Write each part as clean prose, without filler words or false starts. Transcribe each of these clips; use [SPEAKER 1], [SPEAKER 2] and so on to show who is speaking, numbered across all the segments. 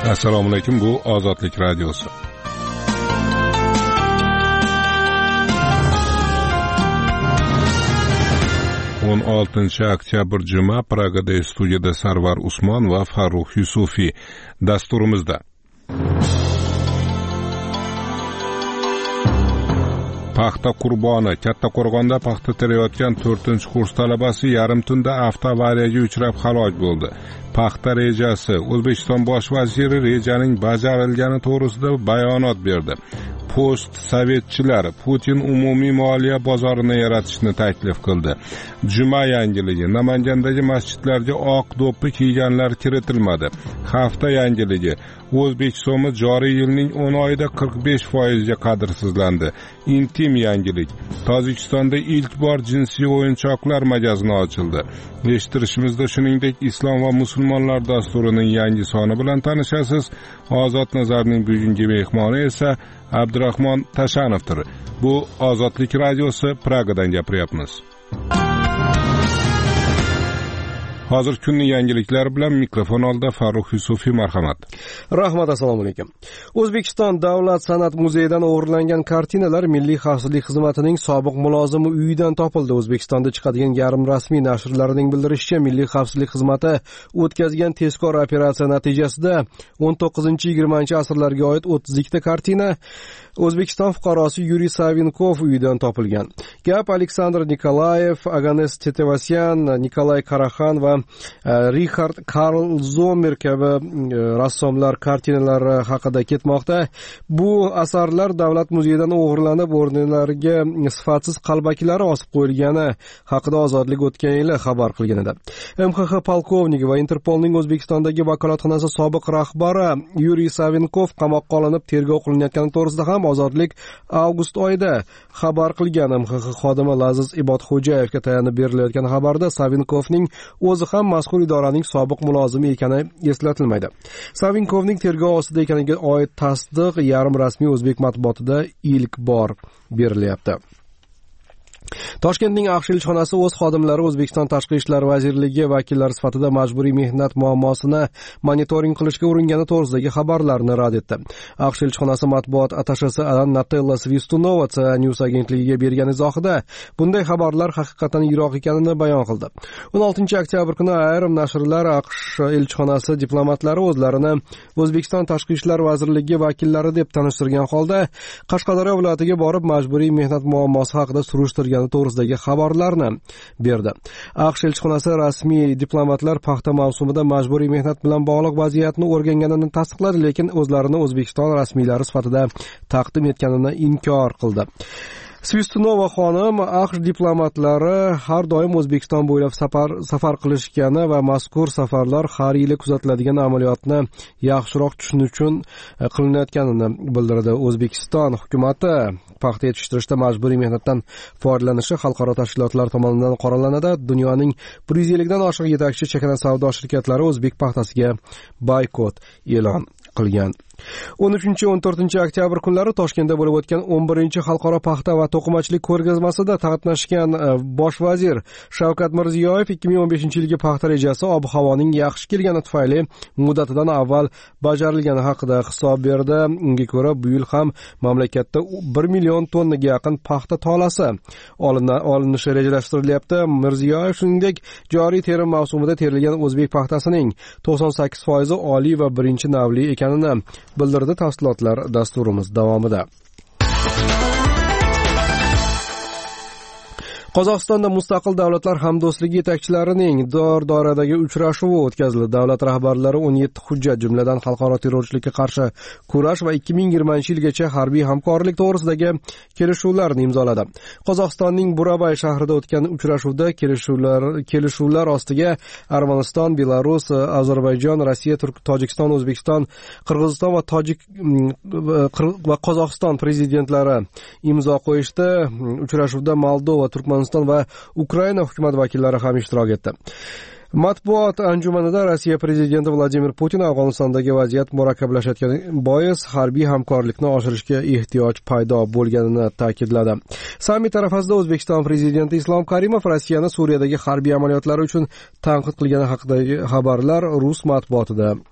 [SPEAKER 1] Assalomu alaykum, bu Ozodlik radiosi. o'n 6-oktyabr juma, Pragada studiyada Sarvar Usmon va Farruh Yusufiy dasturimizda. Paxta qurboni. Kattaqo'rg'onda paxta terayotgan 4-kurs talabasi yarim tunda avtoavariyaga uchrab halok bo'ldi. Paxta rejasi. O'zbekiston bosh vaziri rejaning bajarilgani to'g'risida bayonot berdi. Post sovetchilar Putin umumiy moliya bozorini yaratishni taklif qildi. Juma yangiligi. Namangandagi masjidlarga oq do'ppi kiyganlar kiritilmadi. Hafta yangiligi. O'zbek so'mi joriy yilning 10 oyida 45% ga qadrsizlandi. Intim yangilik. Tojikistonda ilk bor jinsiy o'yinchoqlar magazini ochildi. Eshittirishimizda shuningdek Islom va musulmonlar dasturining yangi soni bilan tanishasiz. Ozod Nazarning bugungi mehmoni esa Abdurahmon Tashanovdir. Bu Ozodlik radiosi, Pragadan gapiryapmiz. Hozir kunning yangiliklari bilan mikrofon oldida Farruh Yusufiy, marhamat.
[SPEAKER 2] Rahmat, assalomu alaykum. O'zbekiston Davlat san'at muzeyidan o'g'irlangan kartinalar Milliy xavfsizlik xizmatining sobiq mulozimi uyidan topildi. O'zbekistonda chiqadigan yarim rasmiy nashrlarning bildirishicha, Milliy xavfsizlik xizmati o'tkazgan tezkor operatsiya natijasida 19-20 asrlarga oid 32 ta kartina O'zbekiston fuqarosi Yuriy Savinkov uyidan topilgan. Gap Aleksandr Nikolayev, Aganes Tetevasyan, Nikolay Karaxan va Richard Karl Zomer kabi rassomlar kartinalari haqida ketmoqda. Bu asarlar davlat muzeyidan o'g'irlanib, o'rnlariga sifatsiz qalbakilari osib qo'yilgani haqida Ozodlik o'tgan yili xabar qilgan edi. MXX polkovniki va Interpolning O'zbekistondagi vakolatxonasi sobiq rahbari Yuriy Savinkov qamoqqa olinib tergov qilinayotgani to'g'risida ham Ozodlik avgust oyida xabar qilgan. MXX xodimi Laziz Ibodxo'jayevga tayanib berilayotgan xabarda Savinkovning o'zi ham mazkur idoraning sobiq mulozimi ekani eslatilmaydi. Savinkovning tergov ostida ekaniga oid tasdiq yarim rasmiy o'zbek matbuotida ilk bor berilyapti. Toshkentning Aqsh elchixonasi o'z xodimlari O'zbekiston Tashqi ishlar vazirligi vakillari sifatida majburiy mehnat muammosini monitoring qilishga uringani to'g'risidagi xabarlarni rad etdi. Aqsh elchixonasi matbuot attashesi Natella Svistunova News agentligiga bergan izohida bunday xabarlar haqiqatan yiroq ekanini bayon qildi. 16-oktyabr kuni ayrim nashrlar Aqsh elchixonasi diplomatlari o'zlarini O'zbekiston Tashqi ishlar vazirligi vakillari deb tanishtirgan holda Qashqadaryo viloyatiga borib majburiy mehnat muammosi haqida surishtirgan to'g'risidagi xabarlarni berdi. Aqsh elchixonasi rasmiy diplomatlar paxta mavsumida majburiy mehnat bilan bog'liq vaziyatni o'rganganini tasdiqladi, lekin o'zlarini O'zbekiston rasmiylari sifatida taqdim etganini inkor qildi. Svistunova xonim Aqsh diplomatlari har doim O'zbekiston bo'ylab safar qilishgani va mazkur safarlar har yili kuzatiladigan amaliyotni yaxshiroq tushunish uchun qilinayotganini bildirdi. O'zbekiston hukumatı paxta yetishtirishda majburiy mehnatdan foydalanishi xalqaro tashkilotlar tomonidan qoralanadi. Dunyoning 150 dan oshiq yetakchi chakana savdo shirkatlari o'zbek paxtasiga boykot e'lon qilgan. 13-14 oktyabr kunlari Toshkentda bo'lib o'tgan 11-xalqaro paxta va to'qimachilik ko'rgazmasida qatnashgan bosh vazir Shavkat Mirziyoyev 2015-yilgi paxta rejasi ob-havoning yaxshi kelgani tufayli muddatidan avval bajarilgani haqida hisob berdi. Unga ko'ra, bu yil ham mamlakatda 1 million tonnaga yaqin paxta tolasi olinishi rejalashtirilyapti. Mirziyoyev shuningdek, joriy terim mavsumida terilgan o'zbek paxtasining 98% oliy va birinchi navli ekanini bildirdi. Tafsilotlar dasturimiz davomida. Qozog'istonda mustaqil davlatlar hamdo'stligi yetakchilarining doradagi uchrashuvi o'tkazildi. Davlat rahbarlari 17 hujjat, jumladan xalqaro terrorchilikka qarshi kurash va 2020-yilgacha harbiy hamkorlik to'g'risidagi kelishuvlarni imzoladi. Qozog'istonning Burabay shahrida o'tgan uchrashuvda kelishuvlar ostiga Armaniston, Belarus, Ozarbayjon, Rossiya, Tojikiston, O'zbekiston, Qirg'iziston va Qozog'iston prezidentlari imzo qo'yishdi. Uchrashuvda Moldova, Turkmaniston va Ukraina hukumat vakillari ham ishtirok etdi. Matbuot anjumanida Rossiya prezidenti Vladimir Putin Afg'onistondagi vaziyat murakkablashayotgani bois harbiy hamkorlikni oshirishga ehtiyoj paydo bo'lganini ta'kidladi. Sammit arafasida O'zbekiston prezidenti Islom Karimov Rossiyani Suriyadagi harbiy amaliyotlari uchun tanqid qilgani haqidagi xabarlar rus matbuotida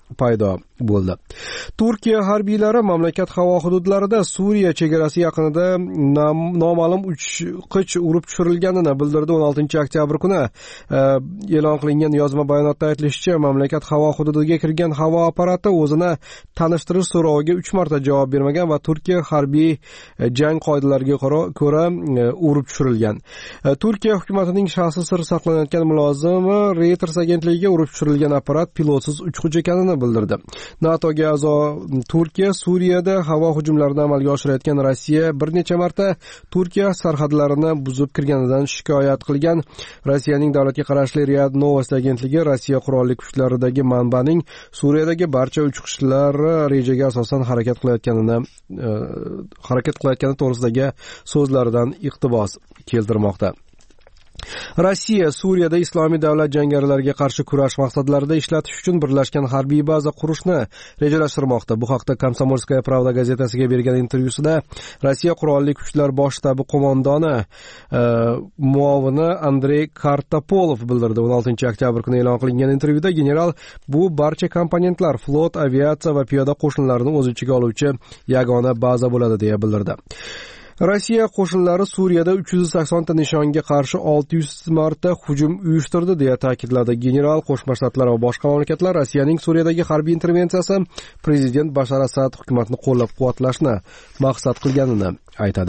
[SPEAKER 2] paydo bo'ldi. Turkiya harbiylari mamlakat havo hududlarida Suriya chegarasi yaqinida noma'lum uchqich urib tushirilganini bildirdi. 16-oktyabr kuni e'lon qilingan yozma bayonotda aytilishicha, mamlakat havo hududiga kirgan havo apparati o'zini tanishtirish so'roviga 3 marta javob bermagan va Turkiya harbiy jang qoidalariga ko'ra urib tushirilgan. Turkiya hukumatining shaxsi sir saqlanayotgan mulozimi Reuters agentligiga urib tushirilgan apparat pilotsiz uchqich ekanini bildirdi. NATOga a'zo Turkiya Suriyada havo hujumlarini amalga oshirayotgan Rossiya bir necha marta Turkiya sarhadlarini buzib kirganidan shikoyat qilgan. Rossiyaning davlatga qarashli RIA Novosti agentligi Rossiya qurolli kuchlaridagi manbaning Suriyadagi barcha uchqishlar rejaga asosan harakat qilayotgani to'g'risidagi so'zlaridan iqtibos keltirmoqda. Rossiya Suriyada Islomiy davlat jangarilariga qarshi kurash maqsadlarida ishlatish uchun birlashgan harbiy baza qurishni rejalashtirmoqda. Bu haqda Komsomolskaya Pravda gazetasiga bergan intervyusida Rossiya qurolli kuchlar bosh shtabi qo'mondoni muovini Andrey Kartopolov bildirdi. 16-oktyabr kuni e'lon qilingan intervyuda general bu barcha komponentlar flot, aviatsiya va piyoda qo'shinlarini o'z ichiga oluvchi yagona baza bo'ladi deya bildirdi. Rossiya qo'shinlari Suriyada 380 ta nishonga qarshi 600 marta hujum uyushtirdi deya ta'kidladi general. Qo'shma Shtatlar va boshqa mamlakatlar Rossiyaning Suriyadagi harbiy intervensiyasi prezident Bashar Asad hukumatini qo'llab-quvvatlashni maqsad qilganini aytadi.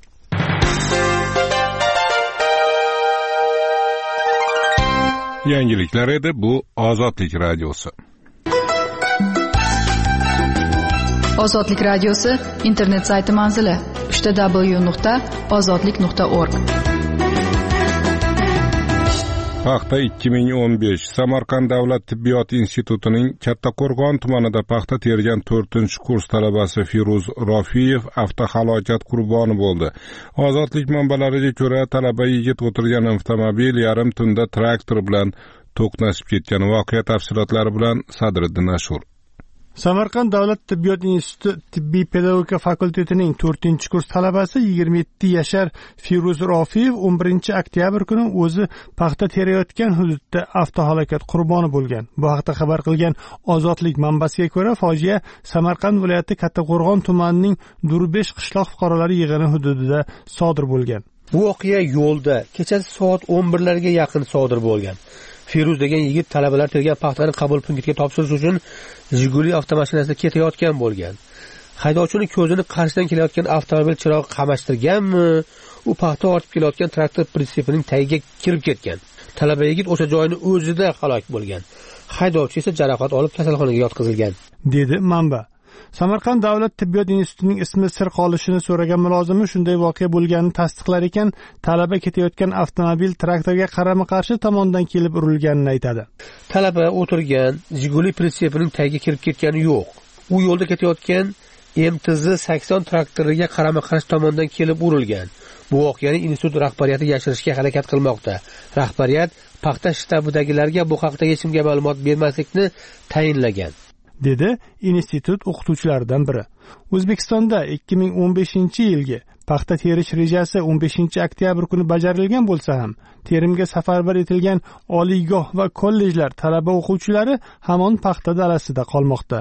[SPEAKER 1] Yangiliklar edi, bu Ozodlik radiosi.
[SPEAKER 3] Ozodlik radiosi internet sayti manzili www.ozodlik.org.
[SPEAKER 1] Paxta 2015 Samarqand davlat tibbiyot institutining Kattaqo'rg'on tumanida paxta tergan 4-kurs talabasi Firuz Rofiyev avtohalokat qurboni bo'ldi. Ozodlik manbalariga ko'ra, talaba yigit o'tirgan avtomobil yarim tunda traktor bilan to'qnashib ketgan. Voqea tafsilotlari bilan Sadriddin Ashur.
[SPEAKER 4] Samarqand davlat tibbiyot instituti tibbiy pedagogika fakultetining 4-kurs talabasi 27 yashar Firuz Rofiyev 11-oktyabr kuni o'zi paxta terayotgan hududda avtohalokat qurboni bo'lgan. Bu haqda xabar qilgan Ozodlik manbasiga ko'ra, fojia Samarqand viloyati Kattaqo'rg'on tumanining Durbesh qishloq fuqarolari yig'ini hududida sodir bo'lgan.
[SPEAKER 5] Bu voqea yo'lda kechasi soat 11larga yaqin sodir bo'lgan. Firuz degan yigit talabalar tergan paxtani qabul punktiga topshirish uchun Jiguli avtomashinasida ketayotgan bo'lgan. Haydovchining ko'zini qarshidan kelayotgan avtomobil chirog'i qamashtirganmi, u paxta ortib kelayotgan traktor pritsepining tagiga kirib ketgan. Talaba yigit o'sha joyni o'zida halok bo'lgan. Haydovchi esa jarohat olib kasalxonaga yotqizilgan,
[SPEAKER 4] dedi manba. Samarqand davlat tibbiyot institutining ismi sir qolishini so'ragan mulozimi shunday voqea bo'lganini tasdiqlar ekan, talaba ketayotgan avtomobil traktorga qarama-qarshi tomondan kelib urilganini aytadi.
[SPEAKER 5] Talaba o'tirgan Jiguli pritsepining tagiga kirib ketgani yo'q. U yo'lda ketayotgan MTZ 80 traktoriga qarama-qarshi tomondan kelib urilgan. Bu voqeani institut rahbariyati yashirishga harakat qilmoqda. Rahbariyat paxta shtabidagilarga bu haqda hech kimga ma'lumot bermaslikni tayinlagan,
[SPEAKER 4] dedi institut o'qituvchilaridan biri. O'zbekistonda 2015-yilgi paxta terish rejasi 15-oktyabr kuni bajarilgan bo'lsa ham, terimga safarbar etilgan oliygoh va kollejlar talaba o'quvchilari hamon paxta dalasida qolmoqda.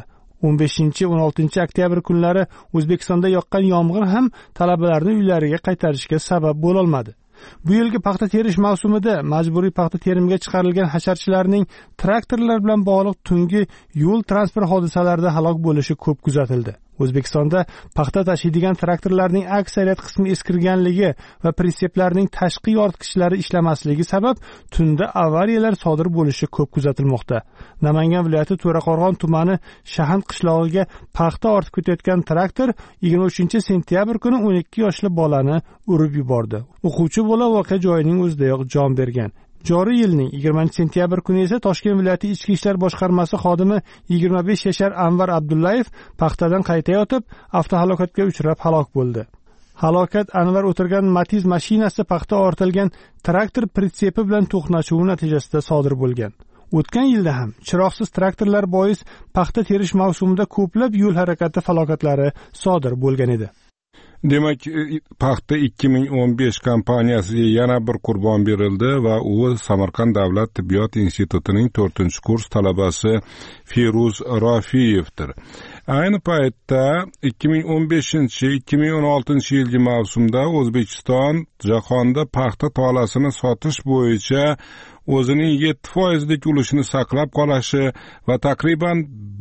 [SPEAKER 4] 15-16-oktyabr kunlari O'zbekistonda yoqqan yomg'ir ham talabalarni uylariga qaytarishga sabab bo'la olmadi. Bu yilgi paxta terish mavsumida majburiy paxta terimga chiqarilgan hasharchilarning traktorlar bilan bog'liq tungi yo'l transport hodisalarida halok bo'lishi ko'p kuzatildi. O'zbekistonda paxta tashiydigan traktorlarning aksariyat qismi eskirganligi va pritseplarning tashqi yoritgichlari ishlamasligi sabab tunda avariyalar sodir bo'lishi ko'p kuzatilmoqda. Namangan viloyati To'raqo'rg'on tumani Shahand qishlog'iga paxta ortib ketayotgan traktor 23-sentyabr kuni 12 yoshli bolani urib yubordi. O'quvchi bola voqea joyining o'zidayoq jon bergan. Joriy yilning 20-sentyabr kuni esa Toshkent viloyati ichki ishlar boshqarmasi xodimi 25 yashar Anvar Abdullayev paxtadan qaytayotib avtohalokatga uchrab halok bo'ldi. Halokat Anvar o'tirgan Matiz mashinasi paxta ortilgan traktor pritsepi bilan to'qnashuvi natijasida sodir bo'lgan. O'tgan yilda ham chiroqsiz traktorlar bois paxta terish mavsumida ko'plab yo'l harakati falokatlari sodir bo'lgan edi.
[SPEAKER 1] Demak, paxta 2015 kompaniyasiga yana bir qurbon berildi va u Samarqand davlat tibbiyot institutining 4-kurs talabasi Feruz Rafiyevdir. Ayni paytda 2015-2016 yilgi mavsumda O'zbekiston jahonda paxta tolasini sotish bo'yicha o'zining 7% ulushini saqlab qolishi va takriban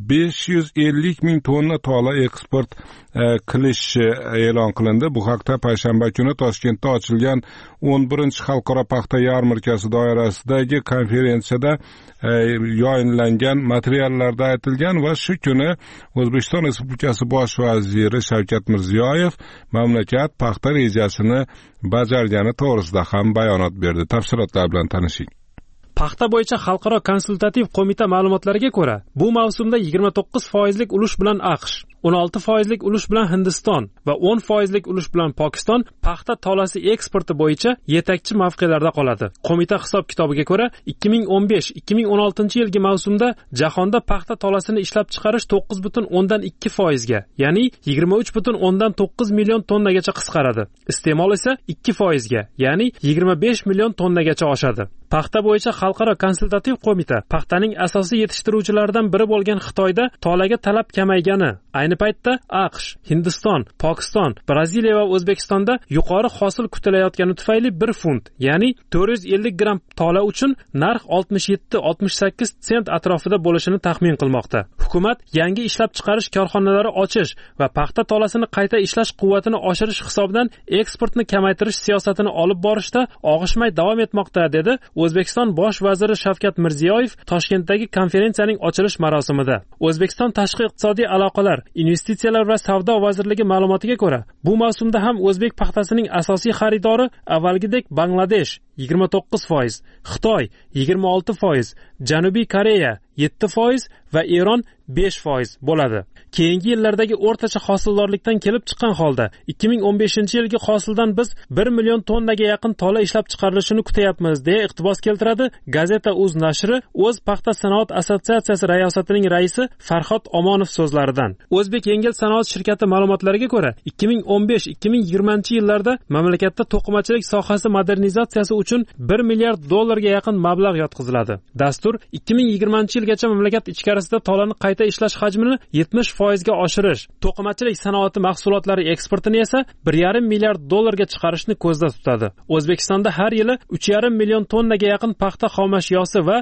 [SPEAKER 1] 550 ming tonna tola eksport qilishi e'lon qilindi. Bu haqda payshanba kuni Toshkentda ochilgan 11-xalqaro paxta yarmarkasi doirasidagi konferensiyada yayınlangan materiallarda aytilgan va shu kuni O'zbekiston Respublikasi bosh vaziri Shavkat Mirziyoyev mamlakat paxta rejasini bajargani to'g'risida ham bayonot berdi. Tafsilotlar bilan tanishing.
[SPEAKER 6] Paxta bo'yicha xalqaro konsultativ qo'mita ma'lumotlariga ko'ra, bu mavsumda 29% ulush bilan AQSh, 16% ulush bilan Hindiston va 10% ulush bilan Pokiston paxta tolasi eksporti bo'yicha yetakchi mavqelarda qoladi. Qo'mita hisob-kitobiga ko'ra, 2015-2016 yilgi mavsumda jahonda paxta tolasini ishlab chiqarish 9.2% ga, ya'ni 23.9 million tonnagacha qisqaradi. Iste'mol esa 2% ga, ya'ni 25 million tonnagacha oshadi. Paxta bo'yicha xalqaro konsultativ qo'mita paxtaning asosiy yetishtiruvchilaridan biri bo'lgan Xitoyda tolaga talab kamaygani, ayni paytda AQSh, Hindiston, Pokiston, Braziliya va O'zbekistonda yuqori hosil kutilayotgani tufayli 1 funt, ya'ni 450 gram tola uchun narx 67-68 sent atrofida bo'lishini taxmin qilmoqda. Hukumat yangi ishlab chiqarish korxonalari ochish va paxta tolasini qayta ishlash quvvatini oshirish hisobidan eksportni kamaytirish siyosatini olib borishda og'ishmay davom etmoqda, dedi O'zbekiston bosh vaziri Shavkat Mirziyoyev Toshkentdagi konferensiyaning ochilish marosimida. O'zbekiston tashqi iqtisodiy aloqalar, investitsiyalar va savdo vazirligi ma'lumotiga ko'ra, bu mavsumda ham o'zbek paxtasining asosiy xaridori avvalgidek Bangladesh 29%, Xitoy 26%, Janubiy Koreya 7% va Eron 5% bo'ladi. Keyingi yillardagi o'rtacha hosildorlikdan kelib chiqqan holda 2015-yilgi hosildan biz 1 million tonnaga yaqin tola ishlab chiqarilishini kutyapmiz, deya iqtibos keltiradi Gazeta.uz nashri o'z paxta sanoat assotsiatsiyasi rayosatining raisi Farhod Omonov so'zlaridan. O'zbek yengil sanoat shirkati ma'lumotlariga ko'ra, 2015-2020 yillarda mamlakatda to'qimachilik sohasi modernizatsiyasi uchun 1 milliard dollarga yaqin mablag' yotqiziladi. Dastur 2020 yilgacha mamlakat ichkarisida tolani qayta ishlash hajmini 70% ga oshirish, to'qimachilik sanoati mahsulotlari eksportini esa 1,5 milliard dollarga chiqarishni ko'zda tutadi. O'zbekistonda har yili 3,5 million tonnaga yaqin paxta xomashyosi va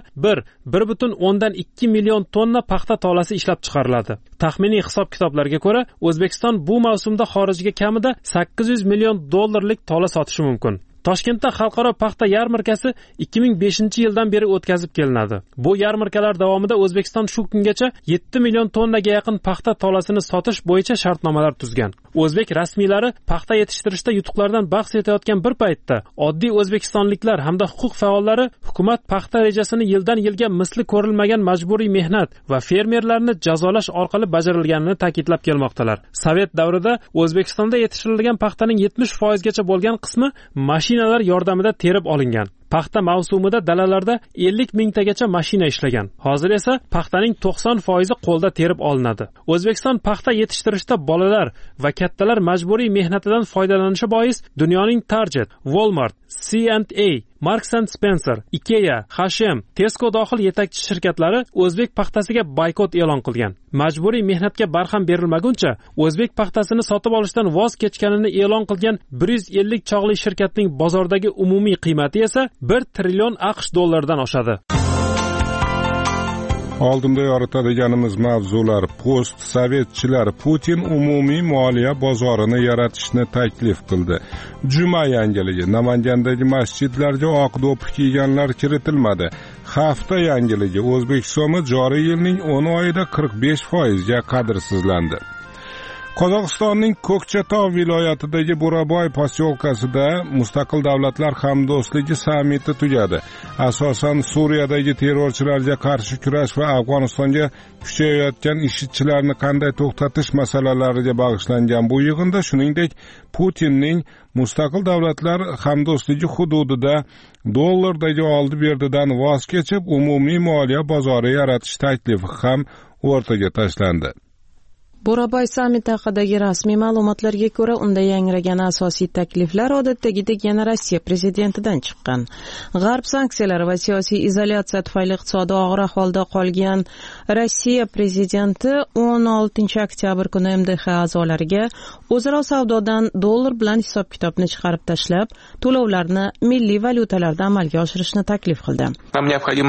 [SPEAKER 6] 1,2 million tonna paxta tolasi ishlab chiqariladi. Taxminiy hisob-kitoblarga ko'ra, O'zbekiston bu mavsumda xorijga kamida 800 million dollarlik tola sotishi mumkin. Toshkentda xalqaro paxta yarmarkasi 2005-yildan beri o'tkazib kelinadi. Bu yarmarkalar davomida O'zbekiston shu kungacha 7 million tonnaga yaqin paxta tolasini sotish bo'yicha shartnomalar tuzgan. O'zbek rasmiylari paxta yetishtirishda yutuqlardan bahs etayotgan bir paytda oddiy o'zbekistonliklar hamda huquq faollari hukumat paxta rejasini yildan yilga misli ko'rilmagan majburiy mehnat va fermerlarni jazolash orqali bajarilganini ta'kidlab kelmoqdalar. Sovet davrida O'zbekistonda yetishtirilgan paxtaning 70% gacha bo'lgan qismi mashinalar yordamida terib olingan. Paxta mavsumida dalalarda 50 mingtagacha mashina ishlagan. Hozir esa paxtaning 90% qo'lda terib olinadi. O'zbekiston paxta yetishtirishda bolalar va kattalar majburiy mehnatidan foydalanishi bois dunyoning Target, Walmart, C&A, Marks & Spencer, Ikea, H&M, Tesco dohil yetakchi shirkatlari o'zbek paxtasiga boykot e'lon qilgan. Majburiy mehnatga barham berilmaguncha o'zbek paxtasini sotib olishdan voz kechganini e'lon qilgan 150 chog'li shirkatning bozordagi umumiy qiymati esa 1 trillion AQSh dollaridan oshadi.
[SPEAKER 1] Oldinda yoritadiganimiz mavzular: post-sovetchilar Putin umumiy moliya bozorini yaratishni taklif qildi. Juma yangiligi: Namangandagi masjidlarga oq do'ppi kiyganlar kiritilmadi. Hafta yangiligi: O'zbekiston joriy yilning 10 oyida 45% ga qadrsizlandi. Qozog'istonning Ko'kchatov viloyatidagi Buraboy posyolkasida Mustaqil davlatlar hamdo'stligi sammiti tugadi. Asosan Suriyadagi terrorchilarga qarshi kurash va Afg'onistonga kuchayayotgan IShIDchilarni qanday to'xtatish masalalariga bag'ishlangan bu yig'inda shuningdek Putinning Mustaqil davlatlar hamdo'stligi hududida dollardagi oldi-berdidan voz kechib umumiy moliya bozori yaratish taklifi ham o'rtaga tashlandi.
[SPEAKER 7] Burabay sammiti haqidagi rasmiy ma'lumotlarga ko'ra, unda yangragan asosiy takliflar odatdagidek yana Rossiya prezidentidan chiqqan. G'arb sanksiyalari va siyosiy izolyatsiya tufayli iqtisodiy og'ir ahvolda qolgan Rossiya prezidenti 16 oktyabr kuni MDH a'zolariga o'zaro savdodan dollar bilan hisob-kitobni chiqarib tashlab, to'lovlarni milliy valyutalarda amalga oshirishni taklif qildi.
[SPEAKER 8] Нам необходимо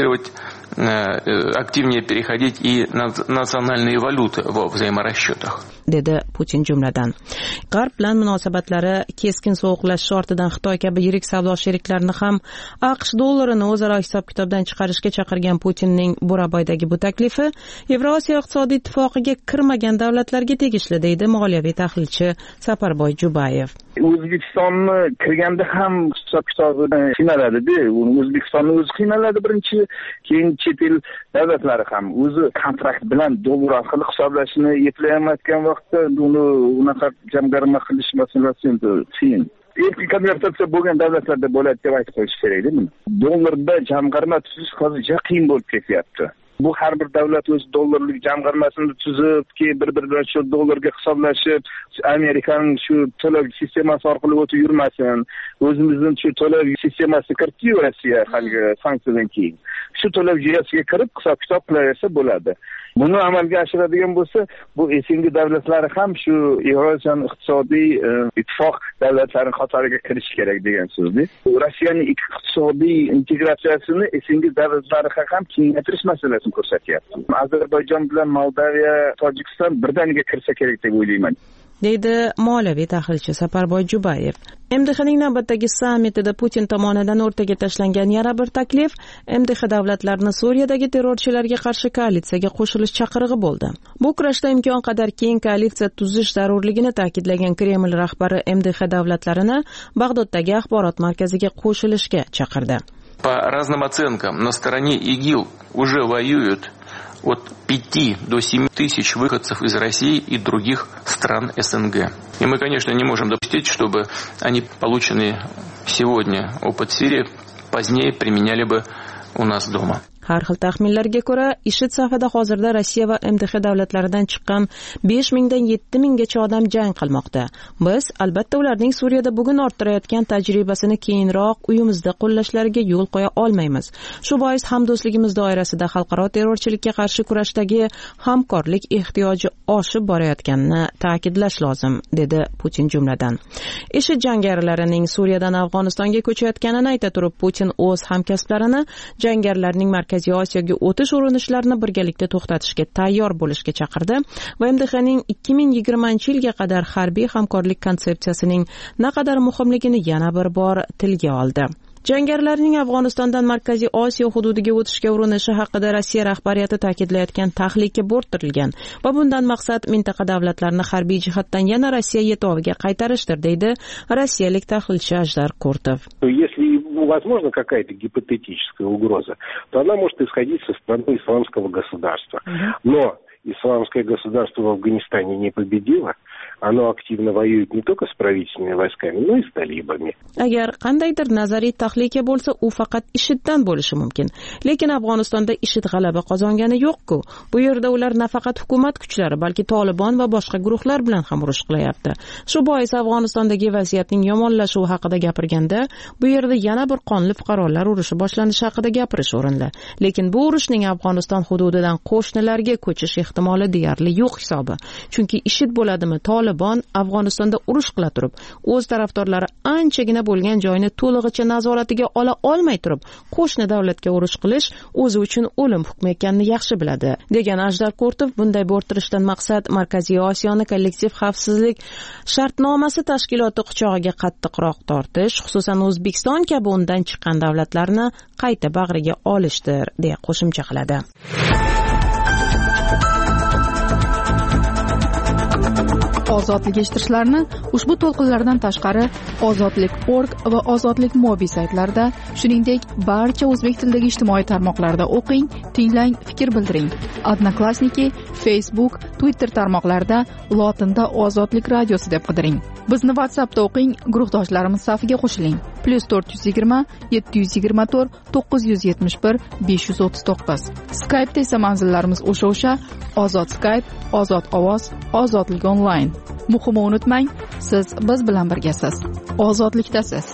[SPEAKER 8] активнее переходить и на национальные валюты во взаиморасчетах.
[SPEAKER 7] Dedi Putin jumladan. G'arb bilan munosabatlari keskin sovuqlashish ortidan Xitoy kabi yirik savdo sheriklarini ham AQSh dollarini o'zaro hisob-kitobdan chiqarishga chaqirgan Putinning Buraboydagi bu taklifi Yevrosiyo iqtisodiy ittifoqiga kirmagan davlatlarga tegishli, deydi moliyaviy tahlilchi Saparboy Jubayev.
[SPEAKER 9] O'zbekistonni kirganda ham hisob-kitobi qiynaladi-da. O'zbekistonni o'zi qiynaladi birinchi, keyin chet el davlatlari ham o'zi kontrakt bilan dollar orqali hisoblashni eplayotgan vaqtda uni unaqa jamg'arma qilish masalasi endi qiyin. Erkin konvertatsiya bo'lgan davlatlarda bo'ladi deb aytib qo'yish kerak-da buni. Dollarda jamg'arma tuzish hozircha qiyin bo'lib ketyapti. Bu har bir davlat o'z dollarlik jamg'armasini tuzib, keyin bir-biridan shu dollarga hisoblashib, Amerikaning shu to'lov sistemasi orqali o'tib yurmasin. O'zimizning shu to'lov sistemasi kiritdi Rossiya haligi sanksiyadan keyin. Shu to'lov jihatiga kirib hisob-kitob qilaversa bo'ladi. Buni amalga oshiradigan bo'lsa, bu esingi davlatlari ham shu Yevrosiyo iqtisodiy ittifoq davlatlarining qatoriga kirish kerak degan so'zda. Rossiyaning iqtisodiy integratsiyasini esingi davlatlarga ham kengaytirish masalasini ko'rsatyapti. Ozarbayjon bilan Moldaviya, Tojikiston birdaniga kirsa kerak deb o'ylayman.
[SPEAKER 7] Deydi moliyaviy tahlilchi Saparboy Jubayev. MDHning navbatdagi sammitida Putin tomonidan o'rtaga tashlangan yana bir taklif MDH davlatlarini Suriyadagi terrorchilarga qarshi koalitsiyaga qo'shilish chaqirig'i bo'ldi. Bu kurashda imkon qadar keng koalitsiya tuzish zarurligini ta'kidlagan Kreml rahbari MDH davlatlarini Bag'doddagi axborot markaziga qo'shilishga chaqirdi.
[SPEAKER 8] По разным оценкам, на стороне ИГИЛ уже воюют от 5 до 7 тысяч выходцев из России и других стран СНГ. И мы, конечно, не можем допустить, чтобы они, полученный сегодня опыт Сирии, позднее применяли бы у нас дома.
[SPEAKER 7] Har xil taxminlarga ko'ra, IShID safida hozirda Rossiya va MDH davlatlaridan chiqqan 5 dan 7 minggacha odam jang qilmoqda. Biz albatta ularning Suriyada bugun orttirayotgan tajribasini keyinroq uyimizda qo'llashlariga yo'l qo'ya olmaymiz. Shu bois hamdo'stligimiz doirasida xalqaro terrorchilikka qarshi kurashdagi hamkorlik ehtiyoji oshib borayotganini ta'kidlash lozim, dedi Putin jumladan. IShID jangarilarining Suriyadan Afg'onistonga ko'chayotganini ayta turib, Putin o'z hamkasblarini jangarilarning Markaziy Osiyoga o'tish urinishlarini birgalikda to'xtatishga tayyor bo'lishga chaqirdi va MDHning 2020-yilga qadar harbiy hamkorlik konsepsiyasining naqadar muhimligini yana bir bor tilga oldi. Jangarilarning Afg'onistondan Markaziy Osiyo hududiga o'tishga urinishi haqida Rossiya rahbariyati ta'kidlayotgan tahlika bo'rttirilgan va bundan maqsad mintaqa davlatlarini harbiy jihatdan yana Rossiya yetoviga qaytarishdir, deydi rossiyalik tahlilchi Ajdar Kurtov.
[SPEAKER 10] Если возможна какая-то гипотетическая угроза, то она может исходить со стороны исламского государства. Но исламское государство в Афганистане не победило. Оно активно воюет не только с правительственными войсками, но и с талибами.
[SPEAKER 7] Agar qandaydir nazariy tahlika bo'lsa, u faqat IShIDdan bo'lishi mumkin. Lekin Afg'onistonda IShID g'alaba qozongani yo'q-ku. Bu yerda ular nafaqat hukumat kuchlari, balki Tolibon va boshqa guruhlar bilan ham urush qilyapti. Shu bois Afg'onistondagi vaziyatning yomonlashuvi haqida gapirganda, bu yerda yana bir qonli fuqarolar urushi boshlanishi haqida gapirish o'rinli. Lekin bu urushning Afg'oniston hududidan qo'shnilarga ko'chish ehtimoli deyarli yo'q hisobi. Chunki IShID bo'ladimi, Tolibon Afg'onistonda urush qila turib, o'z tarafdorlari anchagina bo'lgan joyni to'lig'icha nazoratiga ola olmay turib, qo'shni davlatga urush qilish o'zi uchun o'lim hukmi ekanini yaxshi biladi, degan Ajdar Kurtov. Bunday bo'rttirishdan maqsad Markaziy Osiyoni kollektiv xavfsizlik shartnomasi tashkiloti quchog'iga qattiqroq tortish, xususan O'zbekiston kabi undan chiqqan davlatlarni qayta bag'riga olishdir, deya qo'shimcha qiladi.
[SPEAKER 3] Ozodlik eshitishlarini ushbu to'lqinlardan tashqari ozodlik.org va ozodlik mobil saytlarida, shuningdek barcha o'zbek tilidagi ijtimoiy tarmoqlarda o'qing, tinglang, fikr bildiring. Odnoklassniki, Facebook, Twitter tarmoqlarida lotinda Ozodlik radiosi deb qidiring. Bizni WhatsAppda o'qing, guruhdoshlarimiz safiga qo'shiling. +420 724 971 539. Skype'da esa manzillarimiz o'sha Ozod Skype, Ozod ovoz, Ozodlik onlayn. Muhimi unutmang, siz biz bilan birgasiz. Ozodlikdasiz.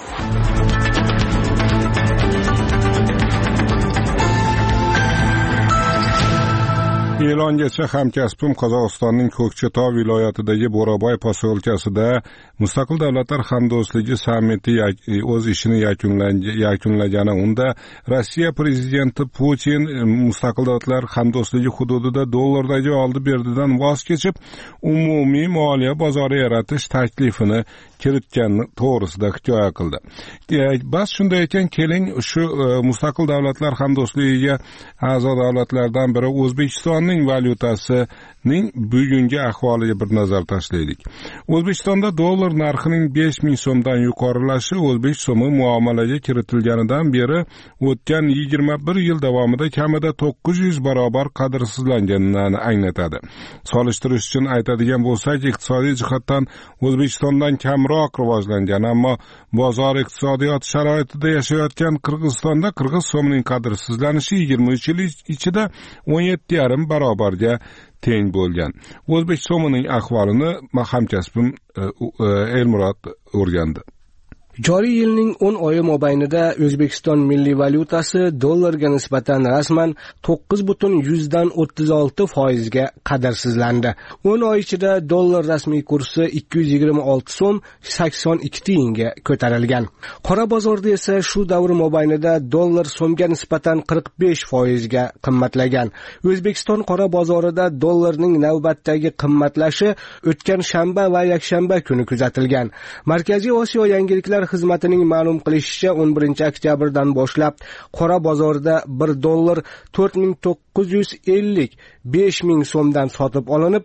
[SPEAKER 1] E'longacha hamkasbim Qozog'istonning Ko'kchetov viloyatidagi Bo'roboy posyolkasida Mustaqil davlatlar hamdo'stligi sammiti o'z ishini yakunlagani, unda Rossiya prezidenti Putin Mustaqil davlatlar hamdo'stligi hududida dollardagi oldi-berdidan voz kechib, umumiy moliya bozori yaratish taklifini kiritgani to'g'risida hikoya qildi. Bas shunday ekan, keling shu Mustaqil davlatlar hamdo'stligiga a'zo davlatlardan biri O'zbekiston valyutasining bugungi ahvoliga bir nazar tashlaylik. O'zbekistonda dollar narxining 5000 so'mdan yuqorilashi o'zbek so'mi muomalaga kiritilganidan beri o'tgan 21 yil davomida kamida 900 barobar qadrsizlanganini anglatadi. Solishtirish uchun aytadigan bo'lsak, iqtisodiy jihatdan O'zbekistondan kamroq rivojlangan, ammo bozor iqtisodiyot sharoitida yashayotgan Qirg'izistonda qirg'iz so'mining qadrsizlanishi 23 yil ichida 17,5 barobarga teng bo'lgan. O'zbek so'mining ahvolini hamkasbim Elmurod o'rgandi.
[SPEAKER 2] Joriy yilning 10 oyi mobaynida O'zbekiston milliy valyutasi dollarga nisbatan rasman 9,36% ga qadrsizlandi. 10 oy ichida dollar rasmiy kursi 226 so'm 82 tiyinga ko'tarilgan. Qora bozorda esa shu davr mobaynida dollar so'mga nisbatan 45% ga qimmatlagan. O'zbekiston qora bozorida dollarning navbatdagi qimmatlashi o'tgan shanba va yakshanba kuni kuzatilgan. Markaziy Osiyo yangiliklar xizmatining ma'lum qilishicha 11 oktyabrdan boshlab qora bozorda 1 dollar 4950 5000 so'mdan sotib olinib,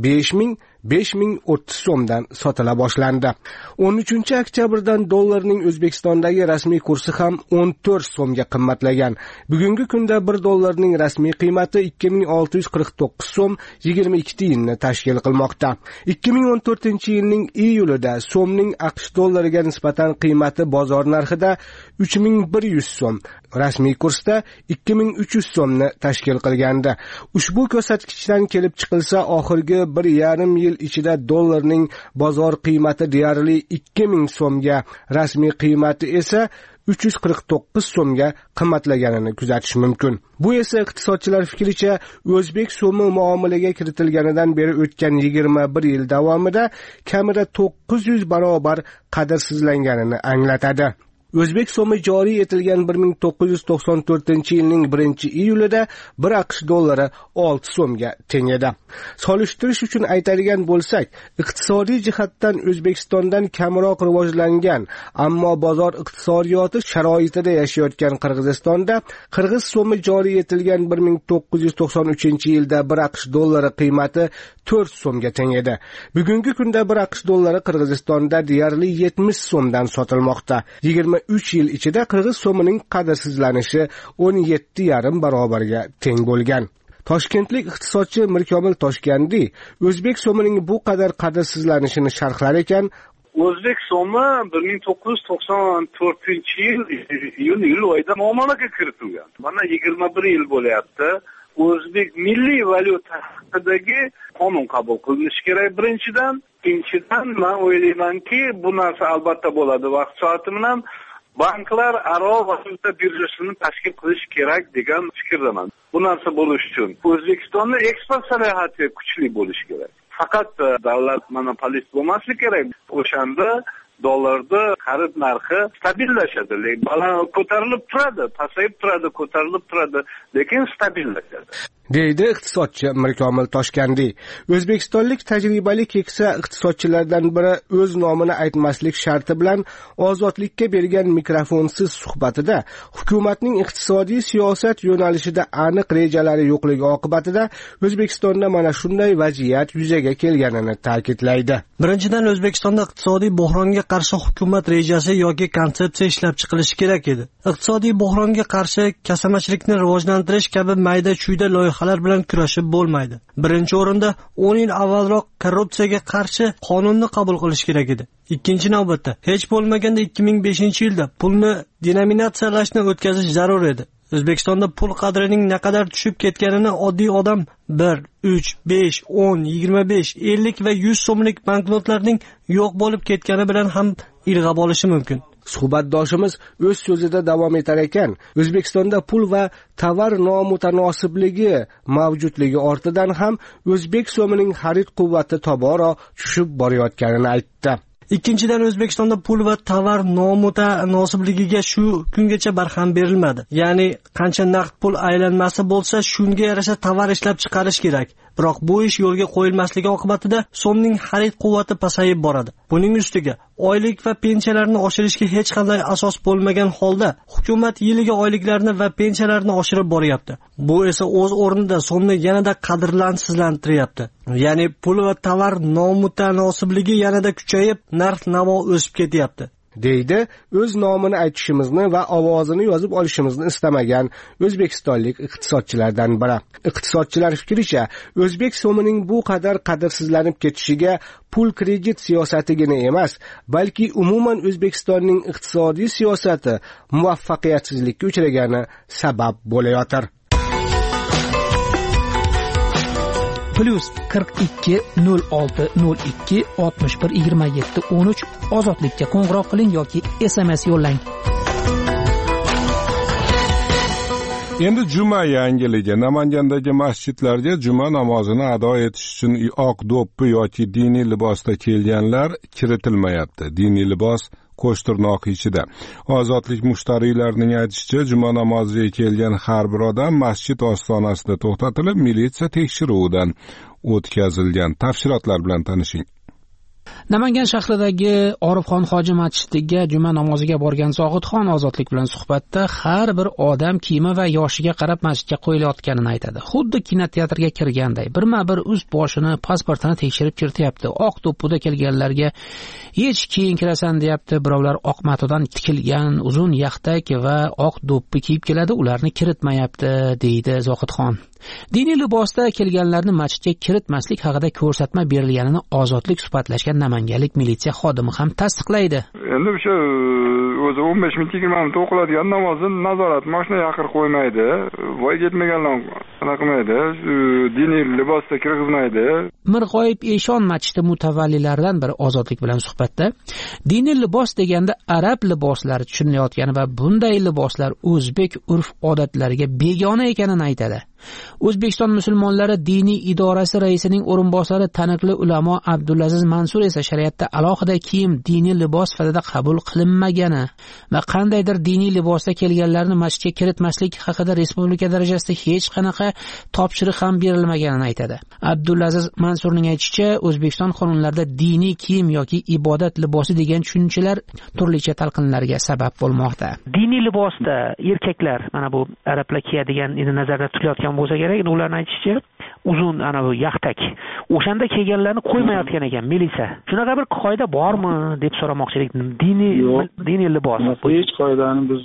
[SPEAKER 2] 5030 so'mdan sotila boshlandi. 13 oktyabrdan dollarning O'zbekistondagi rasmiy kursi ham 14 so'mga qimmatlagan. Bugungi kunda 1 dollarning rasmiy qiymati 2649 so'm 22 tiyinni tashkil qilmoqda. 2014-yilning iyulida so'mning AQSh dollariga nisbatan qiymati bozor narxida 3100 so'm, rasmiy kursda 2300 so'mni tashkil qilgandi. Ushbu ko'rsatkichdan kelib chiqilsa, oxirgi 1,5 yil ichida dollarning bozor qiymati deyarli 2000 so'mga, rasmiy qiymati esa 349 so'mga qimmatlaganini kuzatish mumkin. Bu esa iqtisodchilar fikricha o'zbek so'mi muomalaga kiritilganidan beri o'tgan 21 yil davomida kamida 900 barobar qadrsizlanganini anglatadi. O'zbek so'mi joriy etilgan 1994-yilning 1-iyulida 1 AQSh dollari 6 so'mga teng edi. Solishtirish uchun aytadigan bo'lsak, iqtisodiy jihatdan O'zbekistondan kamroq rivojlangan, ammo bozor iqtisodiyoti sharoitida yashayotgan Qirg'izistonda qirg'iz so'mi joriy etilgan 1993-yilda 1 AQSh dollari qiymati 4 so'mga teng edi. Bugungi kunda 1 AQSh dollari Qirg'izistonda deyarli 70 so'mdan sotilmoqda. 3 yil ichida qirg'iz so'mining qadrsizlanishi 17,5 barobarga teng bo'lgan. Toshkentlik iqtisodchi Mirkomil Toshgandiy o'zbek so'mining bu qadar qadrsizlanishini sharhlar ekan,
[SPEAKER 11] o'zbek so'mi 1994-yil iyul oyida muomalaga kiritilgan. Mana 21 yil bo'lyapti. O'zbek milliy valyutasidagi qonun qabul qilinishi kerak birinchidan. Ikkinchidan, men o'ylaymanki, bu narsa albatta bo'ladi vaqt soati bilan banklar aro valyuta birjasini tashkil qilish kerak degan fikrdaman. Bu narsa bo'lish uchun O'zbekistonning eksport salohiyati kuchli bo'lishi kerak. Faqat davlat monopolist bo'lmasligi kerak. O'shanda dollarda qarz narxi stabillashadi. Baland ko'tarilib turadi, pasayib turadi, ko'tarilib turadi, lekin stabillashadi.
[SPEAKER 2] deydi iqtisodchi Mirkomil Toshgandiy. O'zbekistonlik tajribali keksa iqtisodchilardan biri o'z nomini aytmaslik sharti bilan Ozodlikka bergan mikrofonsiz suhbatida hukumatning iqtisodiy siyosat yo'nalishida aniq rejalari yo'qligi oqibatida O'zbekistonda mana shunday vaziyat yuzaga kelganini ta'kidlaydi.
[SPEAKER 12] Birinchidan, O'zbekistonda iqtisodiy bo'hronga qarshi hukumat rejasi yoki konsepsiya ishlab chiqilishi kerak edi. Iqtisodiy bo'hronga qarshi kasamachilikni rivojlantirish kabi mayda-chuyda loyihalar loyihalar bilan kurashib bo'lmaydi. Birinchi o'rinda 10 yil avvalroq korrupsiyaga qarshi qonunni qabul qilish kerak edi. Ikkinchi navbatda hech bo'lmaganda 2005-yilda pulni denominatsiyalashni o'tkazish zarur edi. O'zbekistonda pul qadrining naqadar tushib ketganini oddiy odam 1, 3, 5, 10, 25, 50 va 100 so'mlik banknotlarning yo'q bo'lib ketgani bilan ham ilg'ab olishi mumkin.
[SPEAKER 2] Suhbatdoshimiz o'z so'zida davom etar ekan, O'zbekistonda pul va tovar nomutanosiblig'i mavjudligi ortidan ham o'zbek so'mining xarid quvvati tobora tushib borayotganini aytdi.
[SPEAKER 12] Ikkinchidan, O'zbekistonda pul va tovar nomutanossibligiga shu kungacha barham berilmadi. Ya'ni qancha naqd pul aylanmasi bo'lsa, shunga yarasha tovar ishlab chiqarish kerak. Biroq bu ish yo'lga qo'yilmasligi oqibatida so'mning xarid quvvati pasayib boradi. Buning ustiga oylik va pensiyalarni oshirishga hech qanday asos bo'lmagan holda hukumat yiliga oyliklarni va pensiyalarni oshirib boryapti. Bu esa o'z o'rnida so'mni yanada qadrlansizlantiryapti. Ya'ni pul va tovar nomutanosilligi yanada kuchayib, narx-navo o'sib ketyapti.
[SPEAKER 2] deydi o'z nomini aytishimizni va ovozini yozib olishimizni istamagan o'zbekistonlik iqtisodchilardan biri. Iqtisodchilar fikricha, o'zbek so'mining bu qadar qadrsizlanib ketishiga pul kredit siyosatigina emas, balki umuman O'zbekistonning iqtisodiy siyosati muvaffaqiyatsizlikka uchragani sabab bo'layotir.
[SPEAKER 13] +42 06 02 61 27 13 ozodlikka qo'ng'iroq qiling yoki SMS yo'llang.
[SPEAKER 1] Endi juma yangiligi. Namangandagi masjidlarga juma namozini ado etish uchun oq do'ppi yoki diniy libosda kelganlar kiritilmayapti. Diniy libos qo'shtirnoq ichida. Ozodlik mushtariylarining aytishicha, juma namoziga kelgan har bir odam masjid ostonasida to'xtatilib, militsiya tekshiruvidan o'tkazilgan. Tafsilotlar bilan tanishing.
[SPEAKER 13] Namangan shahridagi Orifxon hoji masjidiga juma namoziga borgan Zohidxon Ozodlik bilan suhbatda har bir odam kiyimi va yoshiga qarab masjidga qo'yilayotganini aytadi. Xuddi kinoteatrga kirganday, birma-bir ust boshini, pasportini tekshirib kirityapti. Oq do'ppida kelganlarga hech keyin kirasan deyapti. Birovlar oq matodan tikilgan uzun yaxtak va oq do'ppi kiyib keladi, ularni kiritmayapti, deydi Zohidxon. Diniy libosda kelganlarni masjidga kiritmaslik haqida ko'rsatma berilganini Ozodlik suhbatlashgan namanganlik militsiya xodimi ham tasdiqlaydi.
[SPEAKER 14] Endi o'sha o'zi 15 minut 20 minut o'qiladigan namozni nazorat mashina yaqir qo'ymaydi. Voy ketmaganlar qanaqa qilmaydi. Diniy libosda kirgizmaydi.
[SPEAKER 13] Mirg'oyib Eshon masjidi mutavallilaridan biri Ozodlik bilan suhbatda diniy libos deganda arab liboslari tushunilayotgani va bunday liboslar o'zbek urf-odatlariga begona ekanini aytadi. O'zbekiston musulmonlari diniy idorasi raisining o'rinbosari taniqli ulamo Abdulaziz Mansur esa shariatda alohida kiyim diniy libos sifatida qabul qilinmagani va qandaydir diniy libosda kelganlarni masjidga kiritmaslik haqida respublika darajasida hech qanaqa topshiriq ham berilmaganini aytadi. Abdulaziz Mansurning aytishicha, O'zbekiston qonunlarida diniy kiyim yoki ibodat libosi degan tushunchalar turlicha talqinlarga sabab bo'lmoqda. Diniy libosda erkaklar, mana bu arablar kiyadigan nazarda tutilayotgan bo'lsa kerak, ularning aytishicha uzun ana bu yaxtak o'shanda kelganlarni qo'ymayotgan ekan militsiya. Shunaqa bir qoida bormi deb so'ramoqchi edik. Diniy libos.
[SPEAKER 14] Hech qoidani biz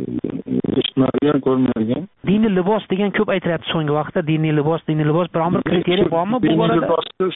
[SPEAKER 14] eshitmagan, ko'rmagan.
[SPEAKER 13] Diniy libos degan ko'p aytilyapti so'nggi vaqtda. Diniy libos, biron bir kriteriya bormi bu borada?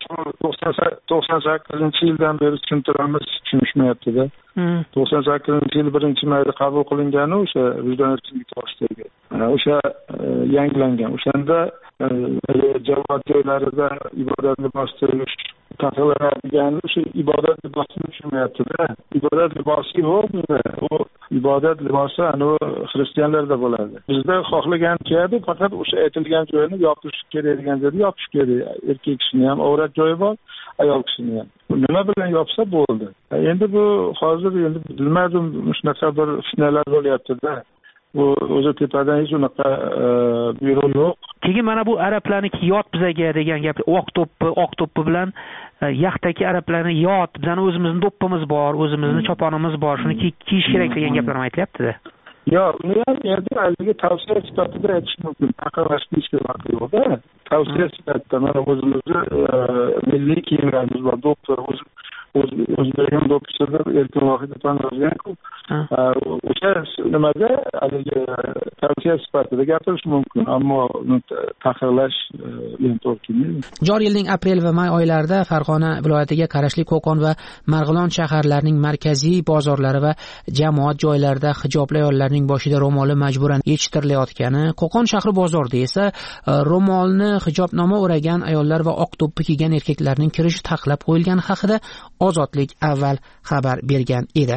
[SPEAKER 14] 98-yildan beri tushuntiramiz, tushunishmayapti-da. 98-yil 1-mayda qabul qilingani o'sha vijdon erkinligi to'g'risidagi. O'sha yangilangan. O'shanda jamoat joylarida ibodat libosi taqiqlanadigan o'sha ibodat libosini tushunmayapti-da. Ibodat libosi yo'q bizda. U ibodat libosi xristianlarda bo'ladi. Bizda xohlagan kiyadi, faqat o'sha aytilgan joyini yopish kerak degan joyda yopish kerak. Erkak kishini ham avrat joyi bor, ayol kishini ham. Nima bilan yopsa bo'ldi. Endi bu hozir bilmadim, shunaqa bir fitnalar bo'lyapti-da. Bu o'zi tepadan hech unaqa buyruq yo'q.
[SPEAKER 13] Keyin mana bu arablarniki yot bizaga degan gap, oq to'ppi bilan yaxtaki arablarni yot, bizning o'zimizning do'ppimiz bor, o'zimizning choponimiz bor, shuni kiyish kerak degan gaplar ham aytilyapti-da.
[SPEAKER 14] Yo'q, uni ham endi haliga tavsiya sifatida aytish mumkin. Taqinlashtirishga vaqt yo'q-da. Tavsiya sifatida mana o'zimizni milliy kiyimlarimiz bor, do'ppi o'zbekiston do'ppisidir, erkin vohida tanilgan-ku. o'sha nimada haligi tavsiya sifatida gapirish mumkin, ammo taqiqlash to'g'ri kelmaydi.
[SPEAKER 13] Joriy yilning aprel va may oylarida Farg'ona viloyatiga qarashli Qo'qon va Marg'ilon shaharlarining markaziy bozorlari va jamoat joylarida hijobli ayollarning boshida ro'moli majburan yechittirilayotgani, Qo'qon shahri bozorida esa ro'molni hijobnoma o'ragan ayollar va oq to'ppi kiygan erkaklarning kirishi taqiqlab qo'yilgani haqida Ozodlik avval xabar bergan edi.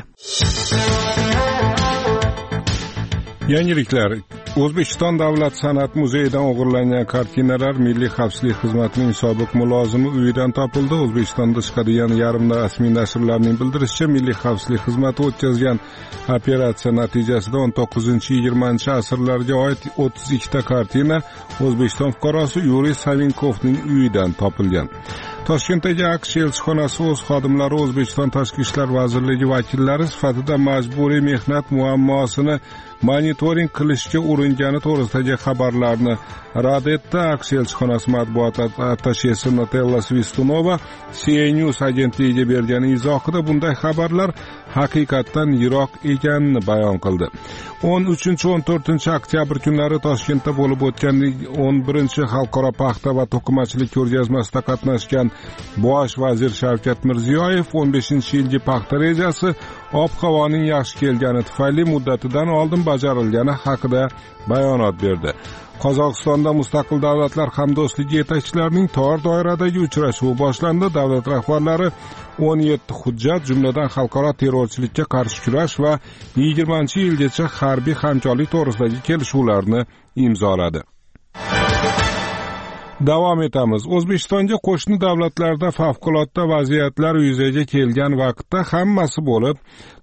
[SPEAKER 1] Yangiliklar. O'zbekiston Davlat san'at muzeyidan o'g'irlangan kartinalar Milliy xavfsizlik xizmatining sobiq mulozimi uyidan topildi. O'zbekistonda chiqadigan yarim rasmiy nashrlarning bildirishicha, Milliy xavfsizlik xizmati o'tkazgan operatsiya natijasida 19-20 asrlarga oid 32 ta kartina O'zbekiston fuqarosi Yuriy Savinkovning uyidan topilgan. Toshkentdagi AQSh elchixonasi o'z xodimlari O'zbekiston Tashqi ishlar vazirligi vakillari sifatida majburiy mehnat muammosini monitoring qilishga uringani to'g'risidagi xabarlarni rad etdi. AQSh elchixonasi matbuot attashesi Natella Svistunova CNews agentligiga bergan izohida bunday xabarlar haqiqatdan yiroq ekanini bayon qildi. 13-14 oktyabr kunlari Toshkentda bo'lib o'tgan 11-xalqaro paxta va to'qimachilik ko'rgazmasida qatnashgan Bosh vazir Shavkat Mirziyoyev 15-yilgi paxta rejasi ob-havoning yaxshi kelgani tufayli muddatidan oldin bajarilgani haqida bayonot berdi. Qozog'istonda Mustaqil davlatlar hamdo'stligi yetakchilarining tor doiradagi uchrashuvi boshlandi. Davlat rahbarlari 17 hujjat, jumladan xalqaro terrorchilikka qarshi kurash va 20-yilgacha harbiy hamkorlik to'g'risidagi kelishuvlarni imzoladi. Davom etamiz. O'zbekistonga qo'shni davlatlarda favqulodda vaziyatlar yuzaga kelgan vaqtda hammasi bo'lib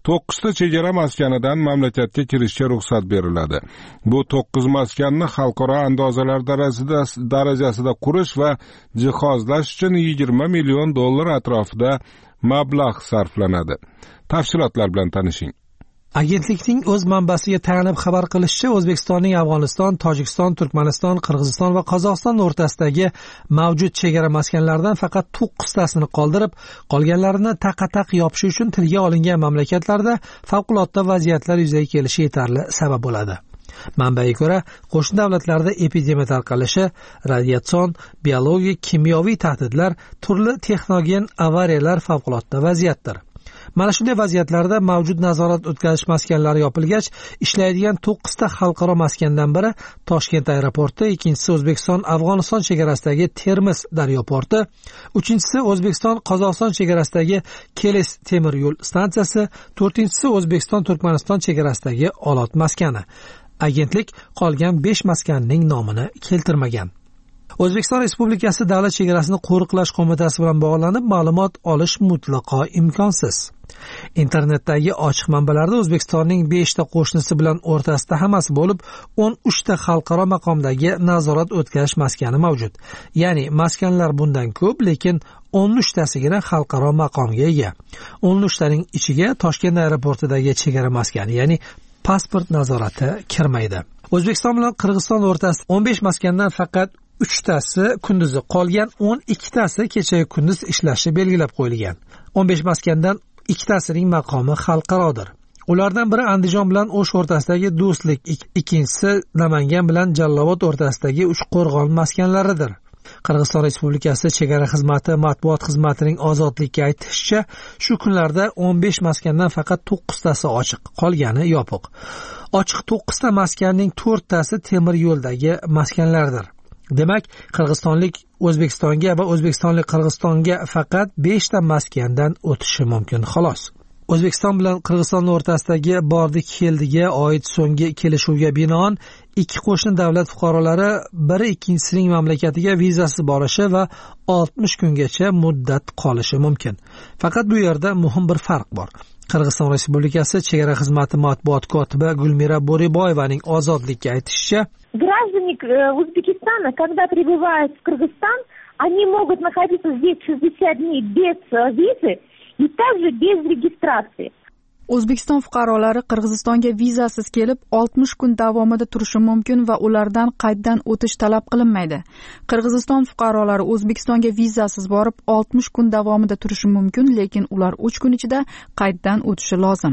[SPEAKER 1] 9 ta chegara maskanidan mamlakatga kirishga ruxsat beriladi. Bu 9 maskanni xalqaro andozalar darajasida qurish va jihozlash uchun 20 million dollar atrofida mablag' sarflanadi. Tafsilotlar bilan tanishing.
[SPEAKER 15] Agentlikning o'z manbasiga tayanib xabar qilishicha, O'zbekistonning Afg'oniston, Tojikiston, Turkmaniston, Qirg'iziston va Qozog'iston o'rtasidagi mavjud chegara maskanlaridan faqat 9 tasini qoldirib, qolganlarini taqataq yopish uchun tilga olingan mamlakatlarda favqulodda vaziyatlar yuzaga kelishi yetarli sabab bo'ladi. Manbaga ko'ra, qo'shni davlatlarda epidemiya tarqalishi, radiatsion, biologik, kimyoviy tahdidlar, turli texnogen avariyalar favqulodda vaziyatdir. Mana shunday vaziyatlarda mavjud nazorat o'tkazish maskanlari yopilgach, ishlaydigan 9 ta xalqaro maskandan biri Toshkent aeroporti, ikkinchisi O'zbekiston Afg'oniston chegarasidagi Termiz daryo porti, uchinchisi O'zbekiston Qozog'iston chegarasidagi Keles temir yo'l stansiyasi, to'rtinchisi O'zbekiston Turkmaniston chegarasidagi Olot maskani. Agentlik qolgan 5 maskanning nomini keltirmagan. O'zbekiston Respublikasi Davlat chegarasini qo'riqlash qo'mitasi bilan bog'lanib ma'lumot olish mutlaqo imkonsiz. Internetdagi ochiq manbalarda O'zbekistonning 5 ta qo'shnisi bilan o'rtasida hammasi bo'lib 13 ta xalqaro maqomdagi nazorat o'tkazish maskani mavjud. Ya'ni maskanlar bundan ko'p, lekin 13 tasigina xalqaro maqomga ega. 13 taning ichiga Toshkent aeroportidagi chegara maskani, ya'ni pasport nazorati kirmaydi. O'zbekiston bilan Qirg'iziston o'rtasida 15 maskandan faqat 3 tasi kunduzi, qolgan 12 tasi kecha kunduz ishlashi belgilab qo'yilgan. 15 maskandan 2 tasining maqomi xalqarodir. Ulardan biri Andijon bilan O'sh o'rtasidagi do'stlik, ikkinchisi Namangan bilan Jallovot o'rtasidagi Uchqo'rg'on maskanlaridir. Qirg'iziston Respublikasi chegara xizmati matbuot xizmatining Ozodlikka aytishicha, shu kunlarda 15 maskandan faqat 9 tasi ochiq, qolgani yopiq. Ochiq 9 ta maskanning 4 tasi temir yo'ldagi maskanlardir. Demak, qirg'izistonlik O'zbekistonga va o'zbekistonlik Qirg'izistonga faqat 5 ta maskandan o'tishi mumkin, xolos. O'zbekiston bilan Qirg'iziston o'rtasidagi bordi-keldiga oid so'nggi kelishuvga binoan ikki qo'shni davlat fuqarolari biri ikkinchisining mamlakatiga vizasiz borishi va 60 kungacha muddat qolishi mumkin. Faqat bu yerda muhim bir farq bor. Qirg'iziston Respublikasi chegara xizmati matbuot kotibi Gulmira Bo'riboyevaning Ozodlikka aytishicha,
[SPEAKER 16] граждане Узбекистана, когда прибывают в Кыргызстан, они могут находиться здесь 60 дней без визы и также без регистрации.
[SPEAKER 3] O'zbekiston fuqarolari Qirg'izistonga vizasiz kelib 60 kun davomida turishi mumkin va ulardan qayddan o'tish talab qilinmaydi. Qirg'iziston fuqarolari O'zbekistonga vizasiz borib 60 kun davomida turishi mumkin, lekin ular 3 kun ichida qayddan o'tishi lozim.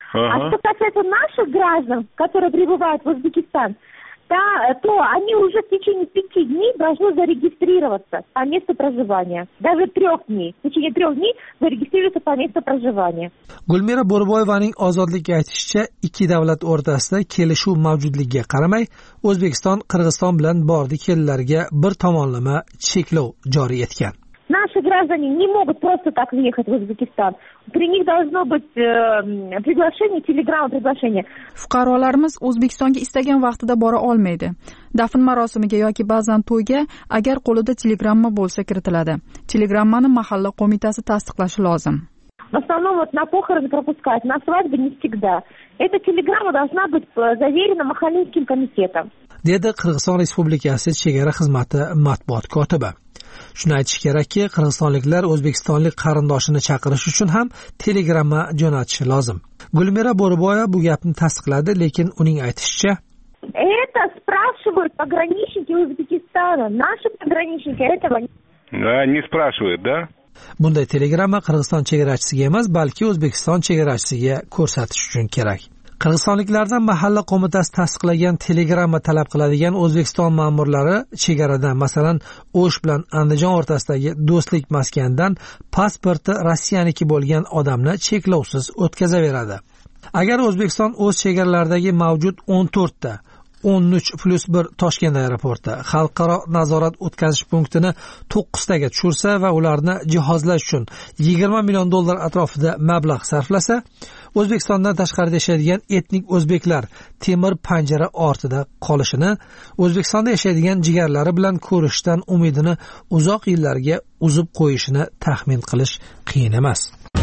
[SPEAKER 16] А что касается наших граждан, которые прибывают в Узбекистан, то они уже в течение 5 дней должны зарегистрироваться по месту проживания. Даже 3 дней. В течение 3 дней зарегистрируются по месту проживания.
[SPEAKER 15] Gulmira Bo'riboyevaning ozodlikka aytishicha, ikki davlat o'rtasida kelishuv mavjudligiga qaramay, O'zbekiston Qirg'iziston bilan bordi-kellarga bir tomonlama cheklov joriy etgan.
[SPEAKER 16] Наши граждане не могут просто так въехать в Узбекистан. При них должно быть приглашение, телеграмма-приглашение.
[SPEAKER 3] Fuqarolarimiz O'zbekistonga istagan vaqtida bora olmaydi. Dafn marosimiga yoki ba'zan to'yga agar qo'lida telegramma bo'lsa kiritiladi. Telegrammani mahalla qo'mitasi tasdiqlashi lozim.
[SPEAKER 16] В основном вот на похороны пропускают, на свадьбы не всегда. Эта телеграмма должна быть заверена Махалинским комитетом.
[SPEAKER 15] Dedi Qirg'iziston Respublikasi chegara xizmati matbuot kotibi. Shuni aytish kerakki, qirg'izistonliklar o'zbekistonlik qarindoshini chaqirish uchun ham telegramma jo'natishi lozim. Gulmira Bo'riboyeva bu gapni tasdiqladi, lekin uning aytishicha,
[SPEAKER 16] это спрашивают пограничники Узбекистана. Наши пограничники этого
[SPEAKER 1] не спрашивают, да?
[SPEAKER 15] Bunday telegramma Qirg'iziston chegarachisiga emas, balki O'zbekiston chegarachisiga ko'rsatish uchun kerak. Qirg'izistonliklardan mahalla qo'mitasi tasdiqlagan telegramma talab qiladigan O'zbekiston ma'murlari chegaradan, masalan, O'sh bilan Andijon o'rtasidagi do'stlik maskanidan pasporti Rossiyaniki bo'lgan odamni cheklovsiz o'tkazaveradi. Agar O'zbekiston o'z chegaralaridagi mavjud 14 ta 13+1 Toshkent aeroporti xalqaro nazorat o'tkazish punktini 9 taga tushirsa va ularni jihozlash uchun $20 million atrofida mablag' sarflasa, O'zbekistondan tashqarida yashaydigan etnik o'zbeklar temir panjara ortida qolishini, O'zbekistonda yashaydigan jigarlari bilan ko'rishdan umidini uzoq yillarga uzib qo'yishini taxmin qilish qiyin emas.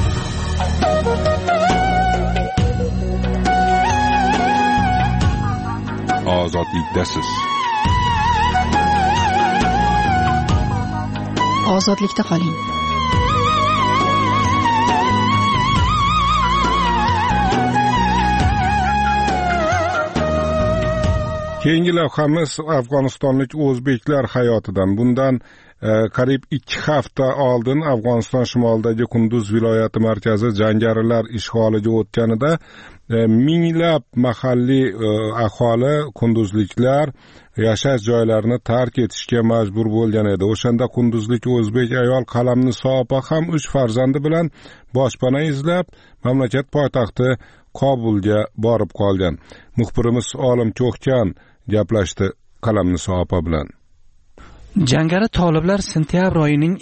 [SPEAKER 1] Ozodlikdasiz.
[SPEAKER 3] Ozodlikda qoling.
[SPEAKER 1] Keyingi lavhamiz Afg'onistonlik o'zbeklar hayotidan. Bundan qariyb 2 hafta oldin Afg'oniston shimolidagi Kunduz viloyati markazi jangarilar ishg'oliga o'tganida minglab mahalliy aholi kunduzliklar yashash joylarini tark etishga majbur bo'lgan edi. O'shanda kunduzlik o'zbek ayol Qalamniso opa ham 3 farzandi bilan boshpana izlab mamlakat poytaxti Kobulga borib qolgan. Muxbirimiz Olim Ko'kkan gaplashdi Qalamniso opa bilan.
[SPEAKER 13] Jangari toliblar sentyabr oyining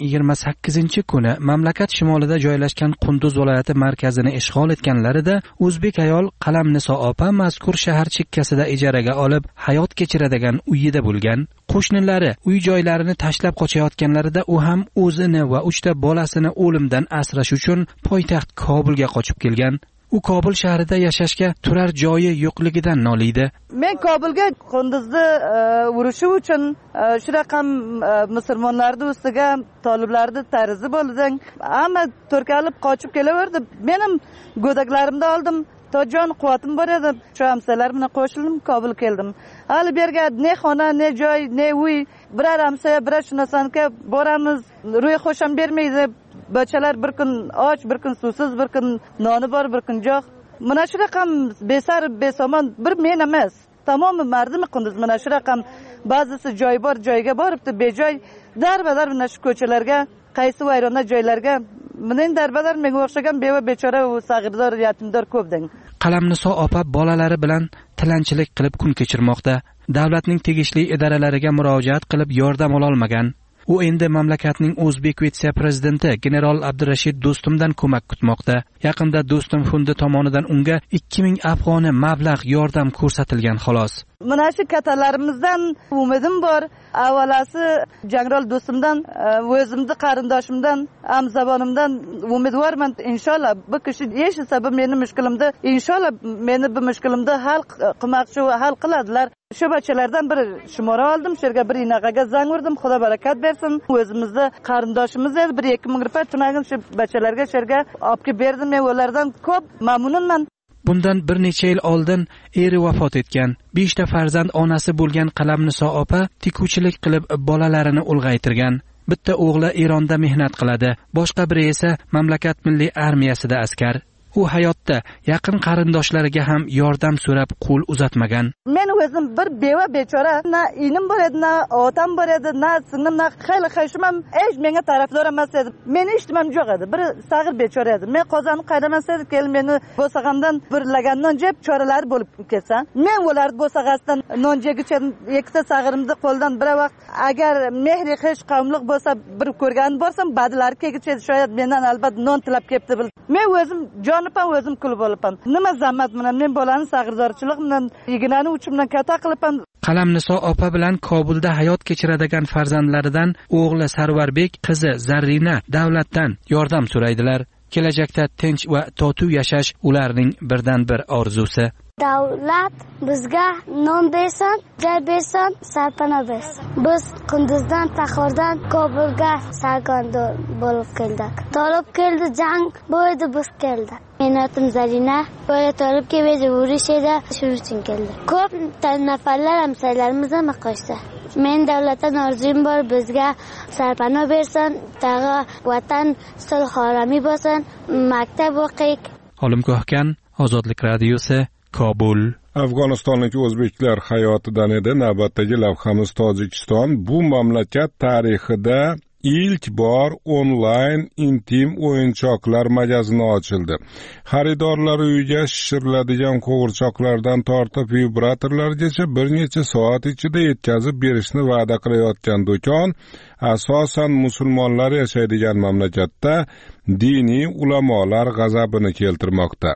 [SPEAKER 13] 28-kuni mamlakat shimolida joylashgan Qunduz viloyati markazini ishg'ol etganlarida o'zbek ayol Qalamniso opa mazkur shahar chekkasida ijaraga olib hayot kechiradigan uyida bo'lgan. Qo'shnilari uy-joylarini tashlab qochayotganlarida u ham o'zini va 3 ta bolasini o'limdan asrash uchun poytaxt Kobulga qochib kelgan. U Kobul shahrida yashashga turar joyi yo'qligidan noliydi.
[SPEAKER 17] Men Kobulga Qunduzni urushi uchun shu raqam musulmonlarning ustiga toliblarning tarzi bo'lgan. Hamma turkalib qochib kelaverdi. Menim go'daklarimni oldim. Tojon quvvatim bor edi. Shu hamsalar bilan qo'shildim, Kobul keldim. Hali bu yerga ne xona, ne joy, ne uy, biror hamsa, biror shunasanki boramiz, ro'y xo'sham bermaydi. Bachalar bir kun och, bir kun suvsiz, bir kun noni bor, bir kun yo'q. Mana shu raqam besar, besamon bir men emas. Tamomi mardim Qunduz mana shu raqam ba'zisi joy bor, joyga boribdi, bejoy darbadar mana shu ko'chalarga, qaysi vayrona joylarga mening darbadar menga o'xshagan beva bechora va sag'irdor yatimdor ko'pding.
[SPEAKER 13] Qalamniso opa bolalari bilan tilanchilik qilib kun kechirmoqda. Davlatning tegishli idoralariga murojaat qilib yordam ola olmagan. U endi mamlakatning O'zbek vitse-prezidenti general Abdurashid Do'stumdan ko'mak kutmoqda. Yaqinda Do'stum fondi tomonidan unga 2000 afg'oni mablag' yordam ko'rsatilgan xolos.
[SPEAKER 17] Mana shu katalarimizdan umidim bor. Avvalasi general Do'stumdan, o'zimning qarindoshimdan, amzabonimdan umidvorman. Inshaalloh bu kishi eshitsa bu meni mushkulimni, inshaalloh meni bu mushkulimni hal qilmoqchi va hal qiladilar. Shu bachalardan biri shumora oldim, shu yerga bir inaqaga zang urdim, Xudo barakat bersin. O'zimizni qarindoshimiz edi, 1-2 rupiya tunagim shu bachalarga shu yerga olib kelib berdim. Men ulardan ko'p mamnunman.
[SPEAKER 13] Bundan bir necha yil oldin eri vafot etgan. 5 ta farzand onasi bo'lgan Qalamniso opa tikuvchilik qilib bolalarini ulg'aytirgan. Bitta o'g'li Eronda mehnat qiladi, boshqa biri esa mamlakat milliy armiyasida askar. u hayotda yaqin qarindoshlariga ham yordam so'rab qo'l uzatmagan.
[SPEAKER 17] Men o'zim bir beva bechora, na inim bor edi, na otam bor edi, na singlim, na xayli xayshim ham hech menga tarafdor emas edi. Meni ishtimam yo'q edi. Bir sag'ir bechora edi. Men qozonni qaydamas edi, kelib meni bo'sag'amdan bir lagandan jeb choralar bo'lib ketsa, men ularni bo'sag'asidan non jegicha ikkita sag'irimni qo'ldan bir vaqt agar mehri hech qavmliq bo'lsa bir ko'rgan bo'lsam, badlar kegicha shoyat mendan albatta non tilab ketdi. Men o'zim jonipam o'zim kulib olibman. Nima zahmat bilan men bolani sag'irdorchilik bilan yiginani uchimdan kata qilibman.
[SPEAKER 13] Qalamniso opa bilan Kobulda hayot kechiradigan farzandlaridan o'g'li Sarvarbek, qizi Zarrina davlatdan yordam so'raydilar. Kelajakda tinch va totuv yashash ularning birdan bir orzusi.
[SPEAKER 18] Davlat bizga non bersin, joy bersin, sarpana bersin. Biz Qunduzdan, Taxordan Kobulga sargardon bo'lib keldik. Tolib keldi, jang bo'ldi, biz keldik. Men atim Zarina, böyle tolib keldi, urush edi, shuning uchun keldi. Ko'p nafarlar hamsaylarimizni maqtashdi. Men davlatdan orzum bor, bizga sarpana bersin, tag'i vatan sulh-horami bo'lsin, maktab o'qiylik.
[SPEAKER 13] Olimgohkan, Ozodlik radiosi, Kobul.
[SPEAKER 1] Afg'onistonlik o'zbeklar hayotidan edi. Navbatdagi lavhamiz Tojikiston. Bu mamlakat tarixida ilk bor onlayn intim o'yinchoqlar magazini ochildi. Xaridorlar uyiga shishiriladigan qo'g'irchoqlardan tortib vibratorlargacha bir necha soat ichida yetkazib berishni va'da qilayotgan do'kon asosan musulmonlar yashaydigan mamlakatda diniy ulamolar g'azabini keltirmoqda.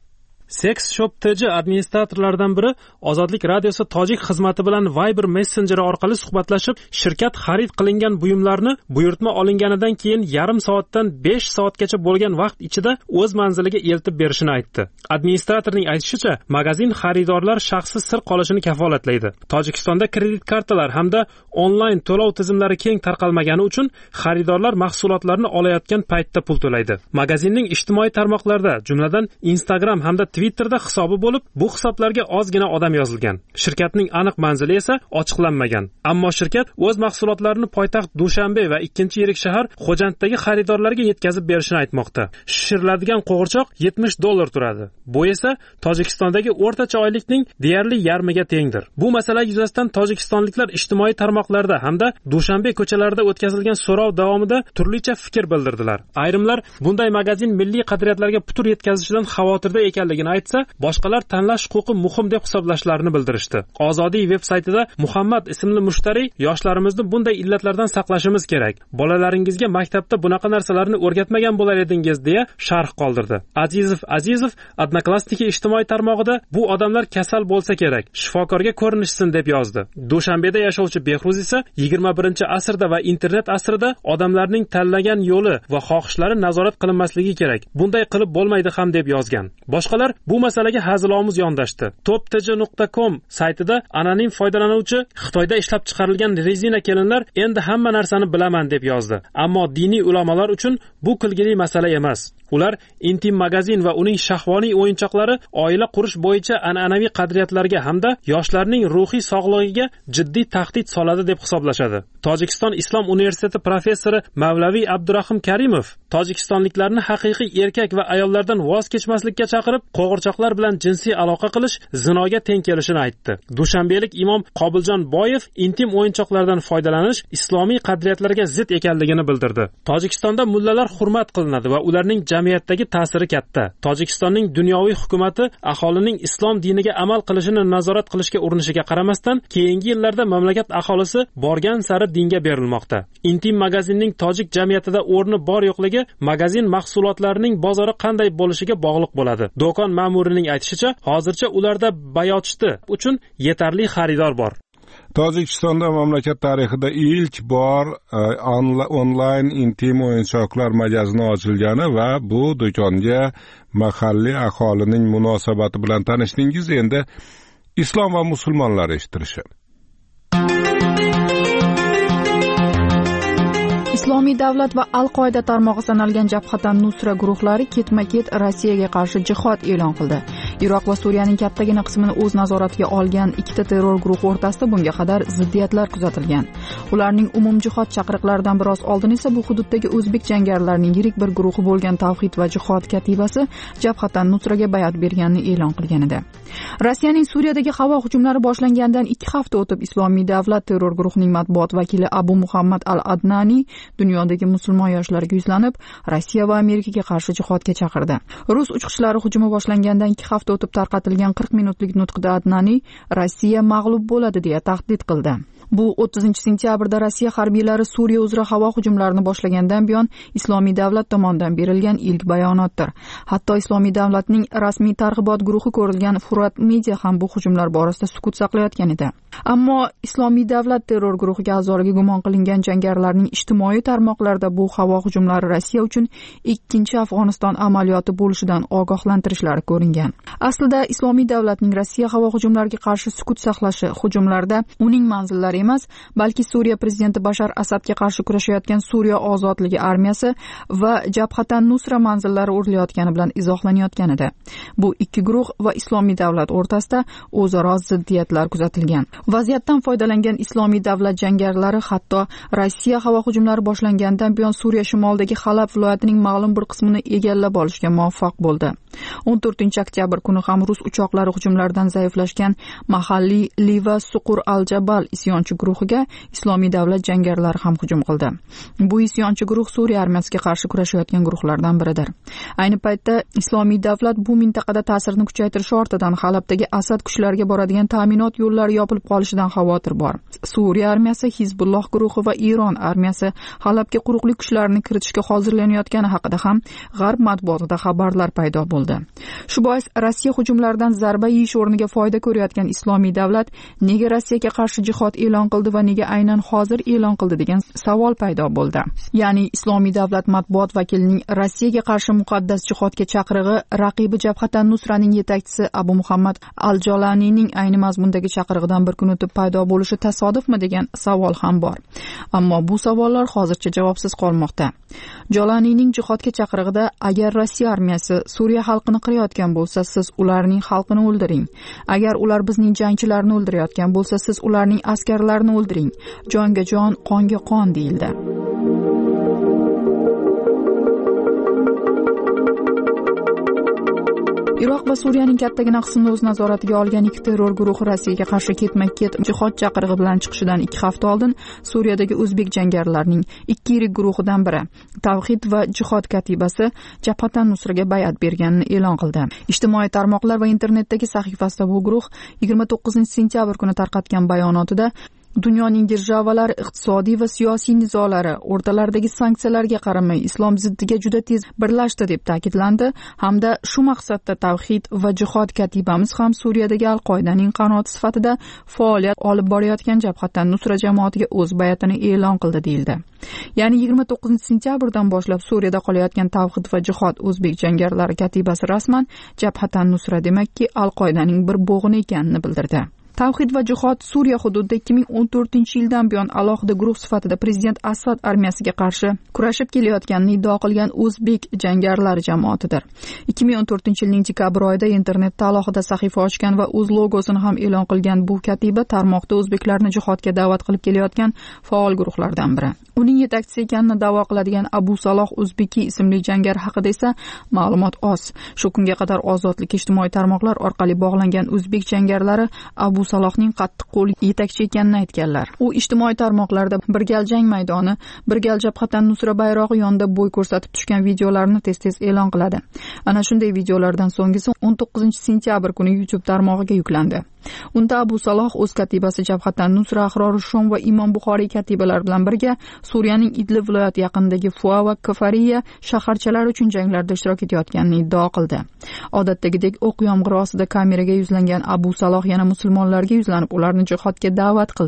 [SPEAKER 6] Sex Shop TJ administratorlaridan biri Ozodlik radiosi tojik xizmati bilan Viber Messenger orqali suhbatlashib, shirkat xarid qilingan buyumlarni buyurtma olinganidan keyin yarim soatdan 5 soatgacha bo'lgan vaqt ichida o'z manziliga eltib berishini aytdi. Administratorning aytishicha, magazin xaridorlar shaxsi sir qolishini kafolatlaydi. Tojikistonda kredit kartalar hamda onlayn to'lov tizimlari keng tarqalmagani uchun xaridorlar mahsulotlarni olayotgan paytda pul to'laydi. Magazinning ijtimoiy tarmoqlarda, jumladan Instagram hamda Twitterda hisobi bo'lib, bu hisoblarga ozgina odam yozilgan. Shirkatning aniq manzili esa ochiqlanmagan. Ammo shirkat o'z mahsulotlarini poytaxt Dushanbe va ikkinchi yirik shahar Xo'janddagi xaridorlarga yetkazib berishini aytmoqda. Shishiriladigan qo'g'irchoq $70 turadi. Bu esa Tojikistondagi o'rtacha oylikning deyarli yarmiga tengdir. Bu masala yuzasidan tojikistonliklar ijtimoiy tarmoqlarda hamda Dushanbe ko'chalarida o'tkazilgan so'rov davomida turlicha fikr bildirdilar. Ayrimlar bunday magazin milliy qadriyatlarga putur yetkazishidan xavotirda ekanligini aytsa, boshqalar tanlash huquqi muhim deb hisoblashlarini bildirishdi. Ozodiy veb-saytida Muhammad ismli mushtariy yoshlarimizni bunday illatlardan saqlashimiz kerak. Bolalaringizga maktabda bunaqa narsalarni o'rgatmagan bo'lar edingiz deya sharh qoldirdi. Azizov Odnoklassniki ijtimoiy tarmog'ida bu odamlar kasal bo'lsa kerak, shifokorga ko'rinishsin deb yozdi. Dushanbeda yashovchi Behruz esa 21-asrda va internet asrida odamlarning tanlagan yo'li va xohishlari nazorat qilinmasligi kerak. Bunday qilib bo'lmaydi ham deb yozgan. Boshqalar bu masalaga hazilomuz yondashdi. toptj.com saytida anonim foydalanuvchi Xitoyda ishlab chiqarilgan rezina kelinlar endi hamma narsani bilaman deb yozdi. Ammo diniy ulamolar uchun bu kulgili masala emas. Ular intim magazin va uning shahvoniy o'yinchoqlari oila qurish bo'yicha an'anaviy qadriyatlarga hamda yoshlarning ruhiy sog'lig'iga jiddiy tahdid soladi deb hisoblashadi. Tojikiston Islom universiteti professori Mavlaviy Abdurahim Karimov tojikistonliklarni haqiqiy erkak va ayollardan voz kechmaslikka chaqirib, qo'g'irchoqlar bilan jinsiy aloqa qilish zinoga teng kelishini aytdi. Dushanbelik imom Qobiljon Boyev intim o'yinchoqlardan foydalanish islomiy qadriyatlarga zid ekanligini bildirdi. Tojikistonda mullalar hurmat qilinadi va ularning jamiyatdagi ta'siri katta. Tojikistonning dunyoviy hukumati aholining islom diniga amal qilishini nazorat qilishga urinishiga qaramasdan, keyingi yillarda mamlakat aholisi borgan sari dinga berilmoqda. Intim magazinning tojik jamiyatida o'rni bor yo'qligi magazin mahsulotlarining bozori qanday bo'lishiga bog'liq bo'ladi. Do'kon ma'murining aytishicha, hozircha ularda bayotishdi uchun yetarli xaridor bor.
[SPEAKER 1] Tojikistonda mamlakat tarixida ilk bor onlayn intim o'yinchoqlar magazini ochilgani va bu do'konga mahalliy aholining munosabati bilan tanishdingiz. Endi islom va musulmonlar eshittirishi.
[SPEAKER 3] Islomiy davlat va Al-Qoida tarmog'i sanalgan Jabhatan Nusra guruhlari ketma-ket Rossiyaga qarshi jihod e'lon qildi. Iroq va Suriyaning kattagina qismini o'z nazoratiga olgan ikkita terror guruhi o'rtasida bunga qadar ziddiyatlar kuzatilgan. Ularning umumjihod chaqiriqlaridan biroz oldin esa bu hududdagi o'zbek jangarilarining yirik bir guruhi bo'lgan Tavhid va jihod katibasi Jabhatan Nusraga bay'at berganini e'lon qilgan edi. Rossiyaning Suriyadagi havo hujumlari boshlangandan 2 hafta o'tib Islomiy davlat terror guruhining matbuot vakili Abu Muhammad al-Adnani dunyodagi musulmon yoshlarga yuzlanib, Rossiya va Amerikaga qarshi jihodga chaqirdi. Rus uchqichlari hujumi boshlangandan 2 hafta o'tib tarqatilgan 40 minutlik nutqida Adnani Rossiya mag'lub bo'ladi deya tahdid qildi. Bu 30-sentyabrda Rossiya harbiylari Suriya uzra havo hujumlarini boshlagandan buyon Islomiy davlat tomonidan berilgan ilk bayonotdir. Hatto Islomiy davlatning rasmiy targ'ibot guruhi ko'rilgan Furat Media ham bu hujumlar borasida sukut saqlayotgan edi. Ammo Islomiy davlat terror guruhiga a'zoligi gumon qilingan jangarilarning ijtimoiy tarmoqlarda bu havo hujumlari Rossiya uchun ikkinchi Afg'oniston amaliyoti bo'lishidan ogohlantirishlari ko'ringan. Aslida Islomiy davlatning Rossiya havo hujumlariga qarshi sukut saqlashi hujumlarda uning manzillari emas, balki Suriya prezidenti Bashar Asadga qarshi kurashayotgan Suriya ozodligi armiyasi va Jabhatan Nusra manzillari urilayotgani bilan izohlanayotgan edi. Bu ikki guruh va Islomiy davlat o'rtasida o'zaro ziddiyatlar kuzatilgan. Vaziyatdan foydalangan Islomiy davlat jangarilari hatto Rossiya havo hujumlari boshlangandan buyon Suriya shimolidagi Halab viloyatining ma'lum bir qismini egallab olishga muvaffaq bo'ldi. 14-oktyabr kuni ham rus uchoqlari hujumlaridan zaiflashgan mahalliy Liva Suqur al-Jabal isyonchi guruhiga Islomiy davlat jangarilari ham hujum qildi. Bu isyonchi guruh Suriya armiyasiga qarshi kurashayotgan guruhlardan biridir. Ayni paytda Islomiy davlat bu mintaqada ta'sirini kuchaytirish ortidan Halabdagi Asad kuchlariga boradigan ta'minot yo'llari yopilib qolishidan xavotir bor. Suriya armiyasi, Hizbulloh guruhi va Iron armiyasi Halabga quruqlik kuchlarini kiritishga hozirlanayotgani haqida ham G'arb matbuotida xabarlar paydo bo'ldi. Shu bois Rossiya hujumlaridan zarba yeyish o'rniga foyda ko'rayotgan Islomiy davlat nega Rossiyaga qarshi jihod e'lon qildi va nega aynan hozir e'lon qildi degan savol paydo bo'ldi. Ya'ni Islomiy davlat matbuot vakilining Rossiyaga qarshi muqaddas jihodga chaqirig'i raqibi Jabhatan Nusraning yetakchisi Abu Muhammad al-Jolaniyning ayni mazmundagi chaqirig'idan bir kun o'tib paydo bo'lishi tasodifmi degan savol ham bor. Ammo bu savollar hozircha javobsiz qolmoqda. Jolaniyning jihodga chaqirig'ida agar Rossiya armiyasi Suriya xalqini qirayotgan bo'lsa, siz ularning xalqini o'ldiring. Agar ular bizning jangchilarni o'ldirayotgan bo'lsa, siz ularning askarlarini o'ldiring. Jonga jon, qonga qon deyildi. Iroq va Suriyaning kattagina qismini o'z nazoratiga olgan ikki terror guruhi Rossiyaga qarshi ketma-ket jihod chaqirig'i bilan chiqishidan 2 hafta oldin Suriyadagi o'zbek jangarilarining ikki yirik guruhidan biri Tavhid va jihod katibasi Jabhatan Nusraga bay'at berganini e'lon qildi. Ijtimoiy tarmoqlar va internetdagi sahifasida bu guruh 29-sentyabr kuni tarqatgan bayonotida dunyoning державалari iqtisodiy va siyosiy nizolari o'rtalaridagi sanksiyalarga qaramay islom ziddiga juda tez birlashdi deb ta'kidlandi hamda shu maqsadda Tavhid va jihod katibamiz ham Suriyadagi Al-Qoidaning qanoti sifatida faoliyat olib borayotgan Jabhatan Nusra jamoatiga o'z bay'atini e'lon qildi deyildi. Ya'ni 29-sentyabrdan boshlab Suriyada qolayotgan Tavhid va jihod o'zbek jangarilari katibasi rasman Jabhatan Nusra demakki Al-Qoidaning bir bo'g'ini ekanini bildirdi. Tavhid va jihod Suriya hududida 2014-yildan buyon alohida guruh sifatida prezident Asad armiyasiga qarshi kurashib kelayotganini iddao qilgan o'zbek jangarilari jamoatidir. 2014-yilning dekabr oyida internetda alohida sahifa ochgan va o'z logosini ham e'lon qilgan bu katiba tarmoqda o'zbeklarni jihodga da'vat qilib kelayotgan faol guruhlardan biri. Uning yetakchisi ekanini da'vo qiladigan Abu Saloh O'zbeki ismli jangar haqida esa ma'lumot oz. Shu kunga qadar ozodlik ijtimoiy tarmoqlar orqali bog'langan o'zbek jangarlari Abu Salohning qattiq qo'l yetakchi ekanini aytganlar. U ijtimoiy tarmoqlarda bir gal jang maydoni, bir gal Jabhatan Nusra bayrog'i yonida bo'y ko'rsatib tushgan videolarni tez-tez e'lon qiladi. Ana shunday videolardan so'nggisi 19-sentyabr kuni YouTube tarmog'iga yuklandi. Unda Abu Saloh o'z katibasi Jabhatan Nusra, Ahror Shom va Imom Buxoriy katibalari bilan birga Suriyaning Idlib viloyati yaqinidagi Fua va Kafariya shaharchalari uchun janglarda ishtirok etayotganini iddao qildi. Odatdagidek o'q yomg'iri ostida kameraga yuzlangan Abu Saloh yana musulmonlarga yuzlanib, ularni jihodga da'vat qildi.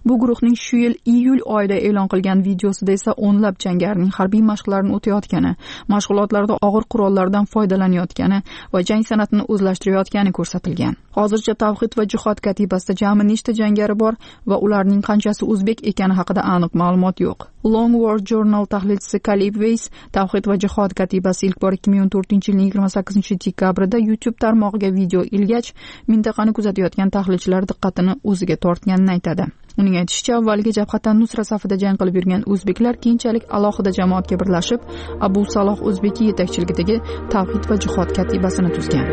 [SPEAKER 3] Bu guruhning shu yil iyul oyida e'lon qilgan videosida esa o'nlab jangarining harbiy mashqlarini o'tayotgani, mashg'ulotlarda og'ir qurollardan foydalanayotgani va jang san'atini o'zlashtirayotgani ko'rsatilgan. Hozircha Tavhid va jihod katibasida jami nechta jangari bor va ularning qanchasi o'zbek ekani haqida aniq ma'lumot yo'q. Long War Journal tahlilchisi Kalib Veys Tavhid va jihod katibasi ilk bor 2014-yilning 28-dekabrida YouTube tarmog'iga video ilgach, mintaqani kuzatayotgan tahlilchilar diqqatini o'ziga tortganini aytadi. Uning aytishicha, avvaliga Jabhatan Nusra safida jang qilib yurgan o'zbeklar keyinchalik alohida jamoatga birlashib, Abu Saloh O'zbeki yetakchiligidagi Tavhid va jihod katibasini tuzgan.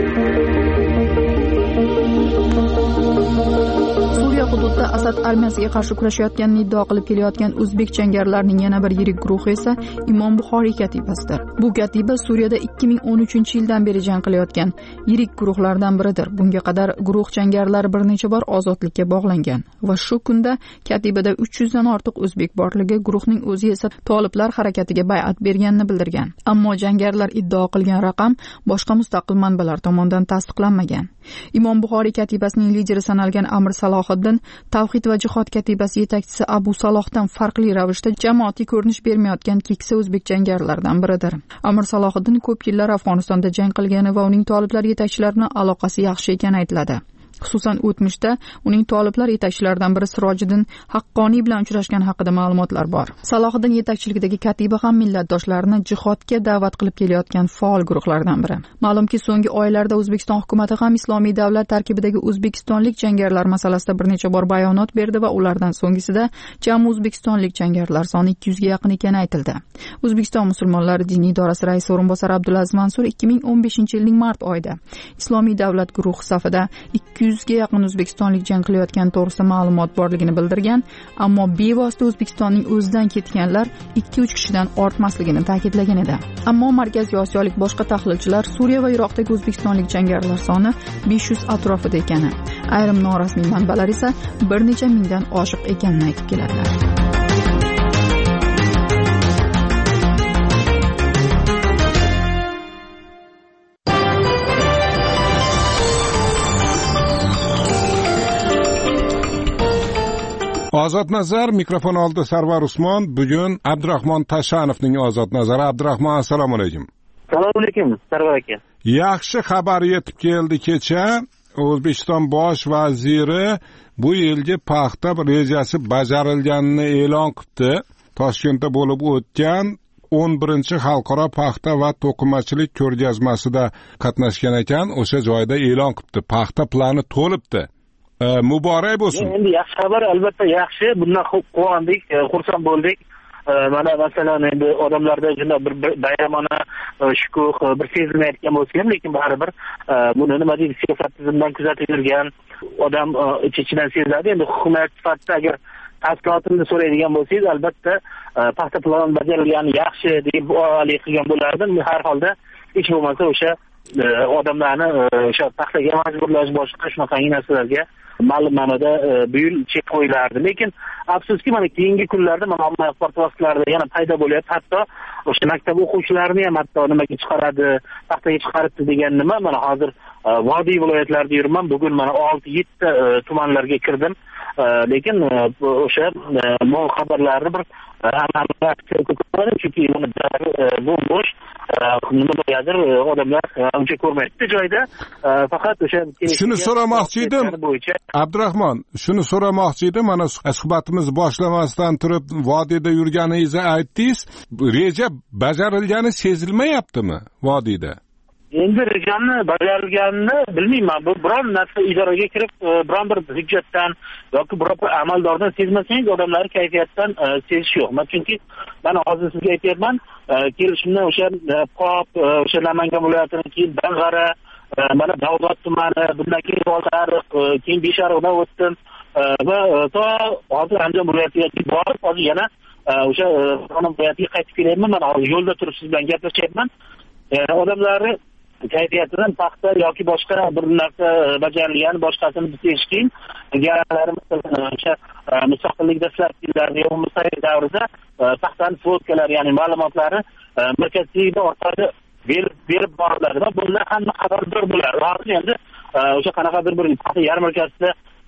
[SPEAKER 3] Suriya hududida Asad armiyasiga qarshi kurashayotganini iddao qilib kelayotgan o'zbek jangarilarning yana bir yirik guruhi esa Imom Buxoriy katibasidir. Bu katiba Suriyada 2013-yildan beri jang qilayotgan yirik guruhlardan biridir. Bunga qadar guruh jangarilari bir necha bor ozodlikka bog'langan va shu kunda katibada 300 dan ortiq o'zbek borligi, guruhning o'zi esa toliblar harakatiga bay'at berganini bildirgan. Ammo jangarilar iddao qilgan raqam boshqa mustaqil manbalar tomonidan tasdiqlanmagan. Imom Buxoriy katibasining lideri sanalgan Amir Salohiddin Tavhid va jihod katibasi yetakchisi Abu Salohdan farqli ravishda jamoatga ko'rinish bermayotgan keksa o'zbek jangarilardan biridir. Amir Salohiddin ko'p yillar Afg'onistonda jang qilgani va uning toliblar yetakchilarining aloqasi yaxshi ekani aytiladi. Xususan o'tmishda uning toliblar yetakchilaridan biri Sirojiddin Haqqoniy bilan uchrashgani haqida ma'lumotlar bor. Salohiddin yetakchiligidagi katiba ham millatdoshlarini jihodga da'vat qilib kelayotgan faol guruhlardan biri. Ma'lumki, so'nggi oylarda O'zbekiston hukumatı ham Islomiy davlat tarkibidagi o'zbekistonlik jangarilar masalasida bir necha bor bayonot berdi va ulardan so'nggisida jami o'zbekistonlik jangarilar soni 200 ga yaqin ekani aytildi. O'zbekiston musulmonlari diniy idorasi raisi o'rinbosari Abdulaziz Mansur 2015-yilning mart oyida Islomiy davlat guruhi safida 200 ga yaqin o'zbekistonlik jang qilayotgan to'g'risida ma'lumot borligini bildirgan, ammo bevosita O'zbekistonning o'zidan ketganlar 2-3 kishidan ortmasligini ta'kidlagan edi. Ammo Markaziy Osiyolik boshqa tahlilchilar Suriya va Iroqdagi o'zbekistonlik jangarilar soni 500 atrofida ekani, ayrim norasmiy manbalar esa bir necha mingdan oshiq ekanini aytib keladilar.
[SPEAKER 1] Ozod nazar mikrofon oldi Sarvar Usmon. Bugun Abdurahmon Tashanovning Ozod nazari. Abdurahmon, assalomu alaykum.
[SPEAKER 19] Assalomu alaykum Sarvar aka.
[SPEAKER 1] Yaxshi xabar yetib keldi kecha. O'zbekiston bosh vaziri bu yilgi paxta rejasi bajarilganini e'lon qildi. Toshkentda bo'lib o'tgan 11-xalqaro paxta va to'qimachilik ko'rgazmasida qatnashgan ekan. O'sha joyda e'lon qildi. Paxta plani to'libdi. Muborak bo'lsin.
[SPEAKER 19] Endi yaxshi xabar, albatta yaxshi. Bundan quvondik, xursand bo'ldik. Mana masalan endi odamlarda shunday bir bayramona shukuh bir sezilmayotgan bo'lsa ham, lekin baribir buni nima deydi, siyosat tizimidan kuzatib yurgan odam ichidan seziladi. Endi hukumat sifatida agar tafsilotini so'raydigan bo'lsangiz, albatta paxta plani bajarilgani yaxshi deb olib qilgan bo'lardim. Har holda hech bo'lmasa o'sha odamlarni o'sha paxtaga majburlash boshqa shunaqangi narsalarga ma'lum ma'noda bu yil chek qo'yilardi. Lekin afsuski, mana keyingi kunlarda mana ommaviy axborot vositalarida yana paydo bo'lyapti. Hatto o'sha maktab o'quvchilarini ham hatto nimaga chiqaradi, paxtaga chiqaribdi degan nima. Mana hozir vodiy viloyatlarida yurman. Bugun mana 6-7 tumanlarga kirdim. Lekin o'sha bu xabarlarni bir chunki bu bo'sh nima bo'ladir, odamlar uncha ko'rmaydi joyda. Faqat o'sha
[SPEAKER 1] shuni so'ramoqchi edim Abdurahmon, shuni so'ramoqchi edim. Mana suhbatimiz boshlamasdan turib vodiyda yurganingizni aytdingiz. Reja bajarilgani sezilmayaptimi vodiyda?
[SPEAKER 19] Endi rejani bajarilganini bilmayman. Bu biron narsa idoraga kirib, biron bir hujjatdan yoki biror bir amaldordan sezmasangiz, odamlar kayfiyatdan sezish yo'q. Chunki mana hozir sizga aytyapman, kelishimdan o'sha Pop, o'sha Namangan viloyatining keyin Dang'ara, mana Davlat tumani, bundan keyin Oltiariq, keyin Beshariqdan o'tdim va to hozir Andijon viloyatiga borib, hozir yana o'sha Farg'ona viloyatiga qaytib kelyapman. Mana hozir yo'lda turib siz bilan gaplashyapman. Odamlarni kayfiyatidan paxta yoki boshqa bir narsa bajarilgan, boshqasini bitish qiyin. Garlarimiz o'sha mustaqillik dastlabki yillarida bo'lmasa davrida paxtani fotkalari, ya'ni ma'lumotlari markaziyda orqali berib boriladi va bundan hamma xabardor bo'ladi. Hozir endi o'sha qanaqadir bir paxta yarmarkasida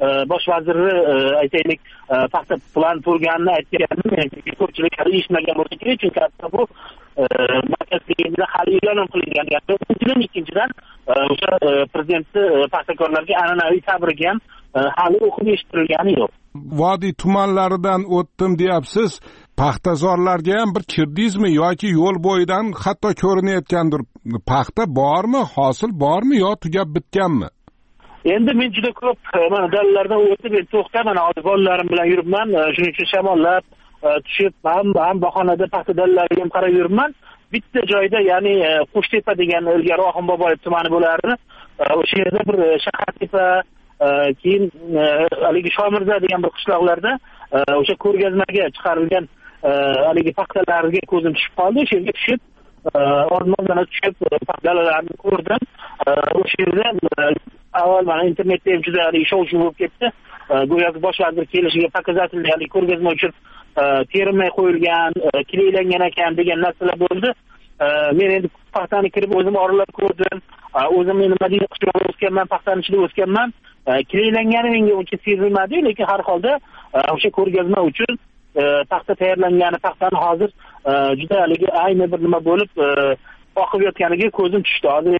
[SPEAKER 19] bosh vaziri aytaylik paxta plan to'lganini aytganini ko'pchilik hali eshitmagan bo'lsa kerak, chunki bu markazligida hali e'lon qilingan gap. Ikkinchidan o'sha prezidentni paxtakorlarga an'anaviy tabrigi ham hali o'qib eshittirilgani yo'q.
[SPEAKER 1] Vodiy tumanlaridan o'tdim deyapsiz. Paxtazorlarga ham bir kirdingizmi yoki yo'l bo'yidan hatto ko'rinayotgandir? Paxta bormi, hosil bormi yo tugab bitganmi?
[SPEAKER 19] Endi men juda ko'p mana dalalardan o'tib, to'xtab, mana hozir bolalarim bilan yuribman. Shuning uchun shamollab tushib, ham bahonada paxta dalalariga ham qarab yuribman. Bitta joyda, ya'ni Qo'shtepa degan ilgari Oxun Boboyev tumani bo'lardi. O'sha yerda bir Shahartepa, keyin haligi Shomirza degan bir qishloqlarda o'sha ko'rgazmaga chiqarilgan haligi paxtalarga ko'zim tushib qoldi. O'sha yerga tushib, o'rmondan tushib paxtalarni ko'rdim. O'sha yerda avval mana internetda ham juda shov-shuv bo'lib ketdi. Go'yoki bosh vazir kelishiga показательный haligi ko'rgazma uchun terimay qo'yilgan, kleylangan ekan degan narsalar bo'ldi. Men endi paxtani kirib o'zim oralab ko'rdim. O'zim men Madina qishlog'ida o'sganman, paxtani ichida o'sganman. Kleylangani menga uncha sezilmadi, lekin har holda o'sha ko'rgazma uchun paxta tayyorlangani, paxtani hozir juda haligi ayni bir nima bo'lib oqib yotganiga ko'zim tushdi. Hozir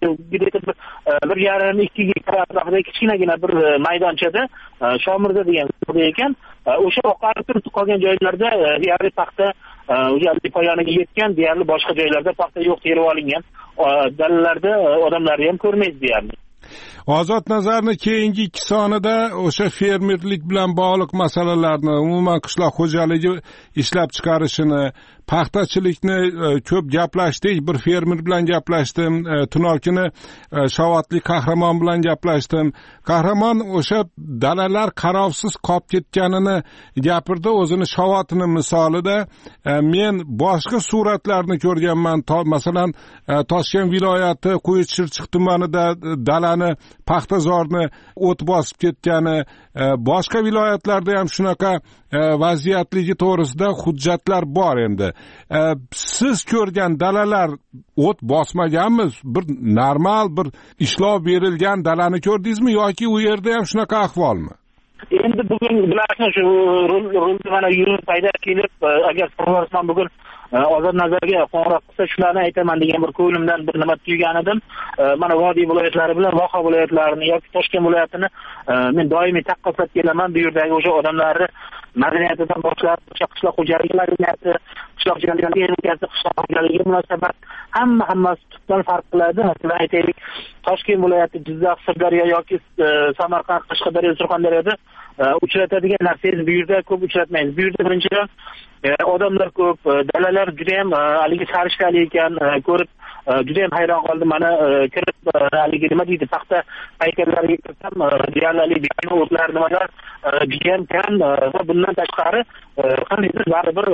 [SPEAKER 19] 1,5-2 gektar atrofida kichkinagina bir maydonchada Shomirza degan joy ekan. O'sha oqarib turib qolgan joylarda deyarli paxta o'sha poyoniga yetgan, deyarli boshqa joylarda paxta yo'q, terib olingan. Dalalarda odamlarni ham ko'rmaysiz deyarli.
[SPEAKER 1] Ozod Nazarning keyingi 2 sonida o'sha fermerlik bilan bog'liq masalalarni, umuman qishloq xo'jaligi ishlab chiqarishini, paxtachilikni ko'p gaplashdik. Bir fermer bilan gaplashdim, Tunokini Shovatli Qahramon bilan gaplashdim. Qahramon o'sha dalalar qarovsiz qolib ketganini gapirdi, o'zini Shovatini misolida. Men boshqa suratlarni ko'rganman. Masalan, Toshkent viloyati Qo'ychirchiq tumanida dalani paxtazorni o't bosib ketgani, boshqa viloyatlarda ham shunaqa vaziyatligi to'g'risida hujjatlar bor endi. Siz ko'rgan dalalar o't bosmaganmi? Bir normal bir ishlov berilgan dalani ko'rdingizmi yoki u yerda ham shunaqa ahvolmi?
[SPEAKER 19] Endi bugun bilasizmi, shu rulda mana yurib paydo kelib, agar Prezident bugun Ozod Nazarga qo'ng'iroq qilsa shularni aytaman degan bir ko'nglimdan bir nima tuygan edim. Mana Vodiy viloyatlari bilan Voha viloyatlarini yoki Toshkent viloyatini men doimiy taqqoslab kelaman. Bu yerdagi o'sha odamlarni madaniyatidan boshlab, qishloq xo'jaligi madaniyati, qishloq xo'jaligi texnikasi, qishloq xo'jaligiga munosabat hammasi tubdan farq qiladi. Masalan, aytaylik, Toshkent viloyati, Jizzax, Sirdaryo yoki Samarqand, Qashqadaryo, Surxondaryoda uchratadigan narsangiz bu yerda ko'p uchratmaysiz. Bu yerda birinchidan odamlar ko'p, dalalar juda ham haligi sarishtali ekan, ko'rib juda ham hayron qoldim. Mana kirib haligi nima deydi, paxta haykallariga kirsam, deyarli bino o'tlar nimalar juda ham kam va bundan tashqari qandaydir baribir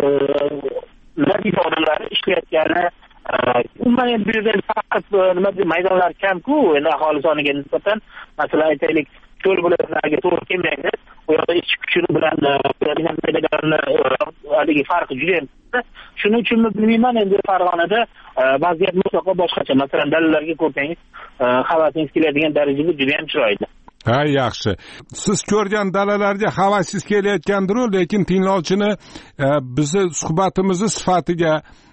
[SPEAKER 19] nima odamlar ishlayotgani, umuman bu yerda faqat nima deydi, maydonlar kam-ku, endi aholi soniga nisbatan. Masalan, aytaylik, cho'l bo'laklariga to'g'ri kelmaydi. Bu yerda ichki kuchi bilan bo'ladigan maydalarni haligi farqi juda ham. Shuning uchunmi bilmayman, endi Farg'onada vaziyat mutlaqo boshqacha. Masalan, dalalarga ko'rsangiz, havasingiz keladigan darajada juda ham chiroyli.
[SPEAKER 1] Ha, yaxshi. Siz ko'rgan dalalarga havasingiz kelayotgandir, lekin tinglovchini bizni suhbatimizni sifatiga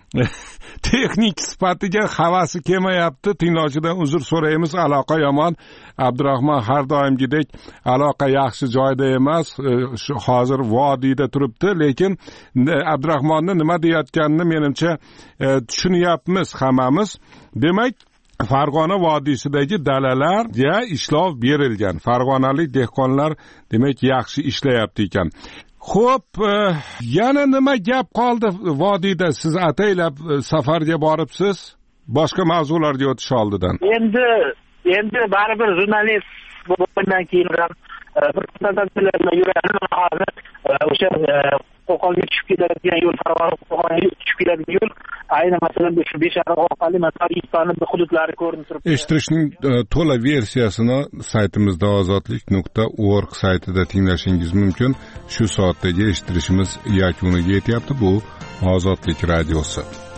[SPEAKER 1] texnik sifatiga havasi kelmayapti. Tinglovchidan uzr so'raymiz. Aloqa yomon. Abdurahmon har doimgidek aloqa yaxshi joyda emas. Hozir vodiyda turibdi, lekin Abdurahmonni nima deyotganini menimcha tushunyapmiz hammamiz. Demak, Farg'ona vodiysidagi dalalarga ishlov berilgan. Farg'onalik dehqonlar demak yaxshi ishlayapti ekan. Xo'p, yana nima gap qoldi vodiyda? Siz ataylab safarga boribsiz, boshqa mavzularga o'tish oldidan.
[SPEAKER 19] Endi baribir jurnalist bo'lgandan keyin ham bir qanday yuradi. Hozir o'sha Qo'qonga tushib ketadigan yo'l, Farg'onaga tushib ketadigan yo'l, aynan masalan shu Beshariq orqali Tojikistonning hududlari ko'rinib turibdi.
[SPEAKER 1] Eshittirishning to'la versiyasini saytimizda ozodlik.org saytida tinglashingiz mumkin. Shu soatdagi eshittirishimiz yakuniga yetyapti. Bu Ozodlik radiosi.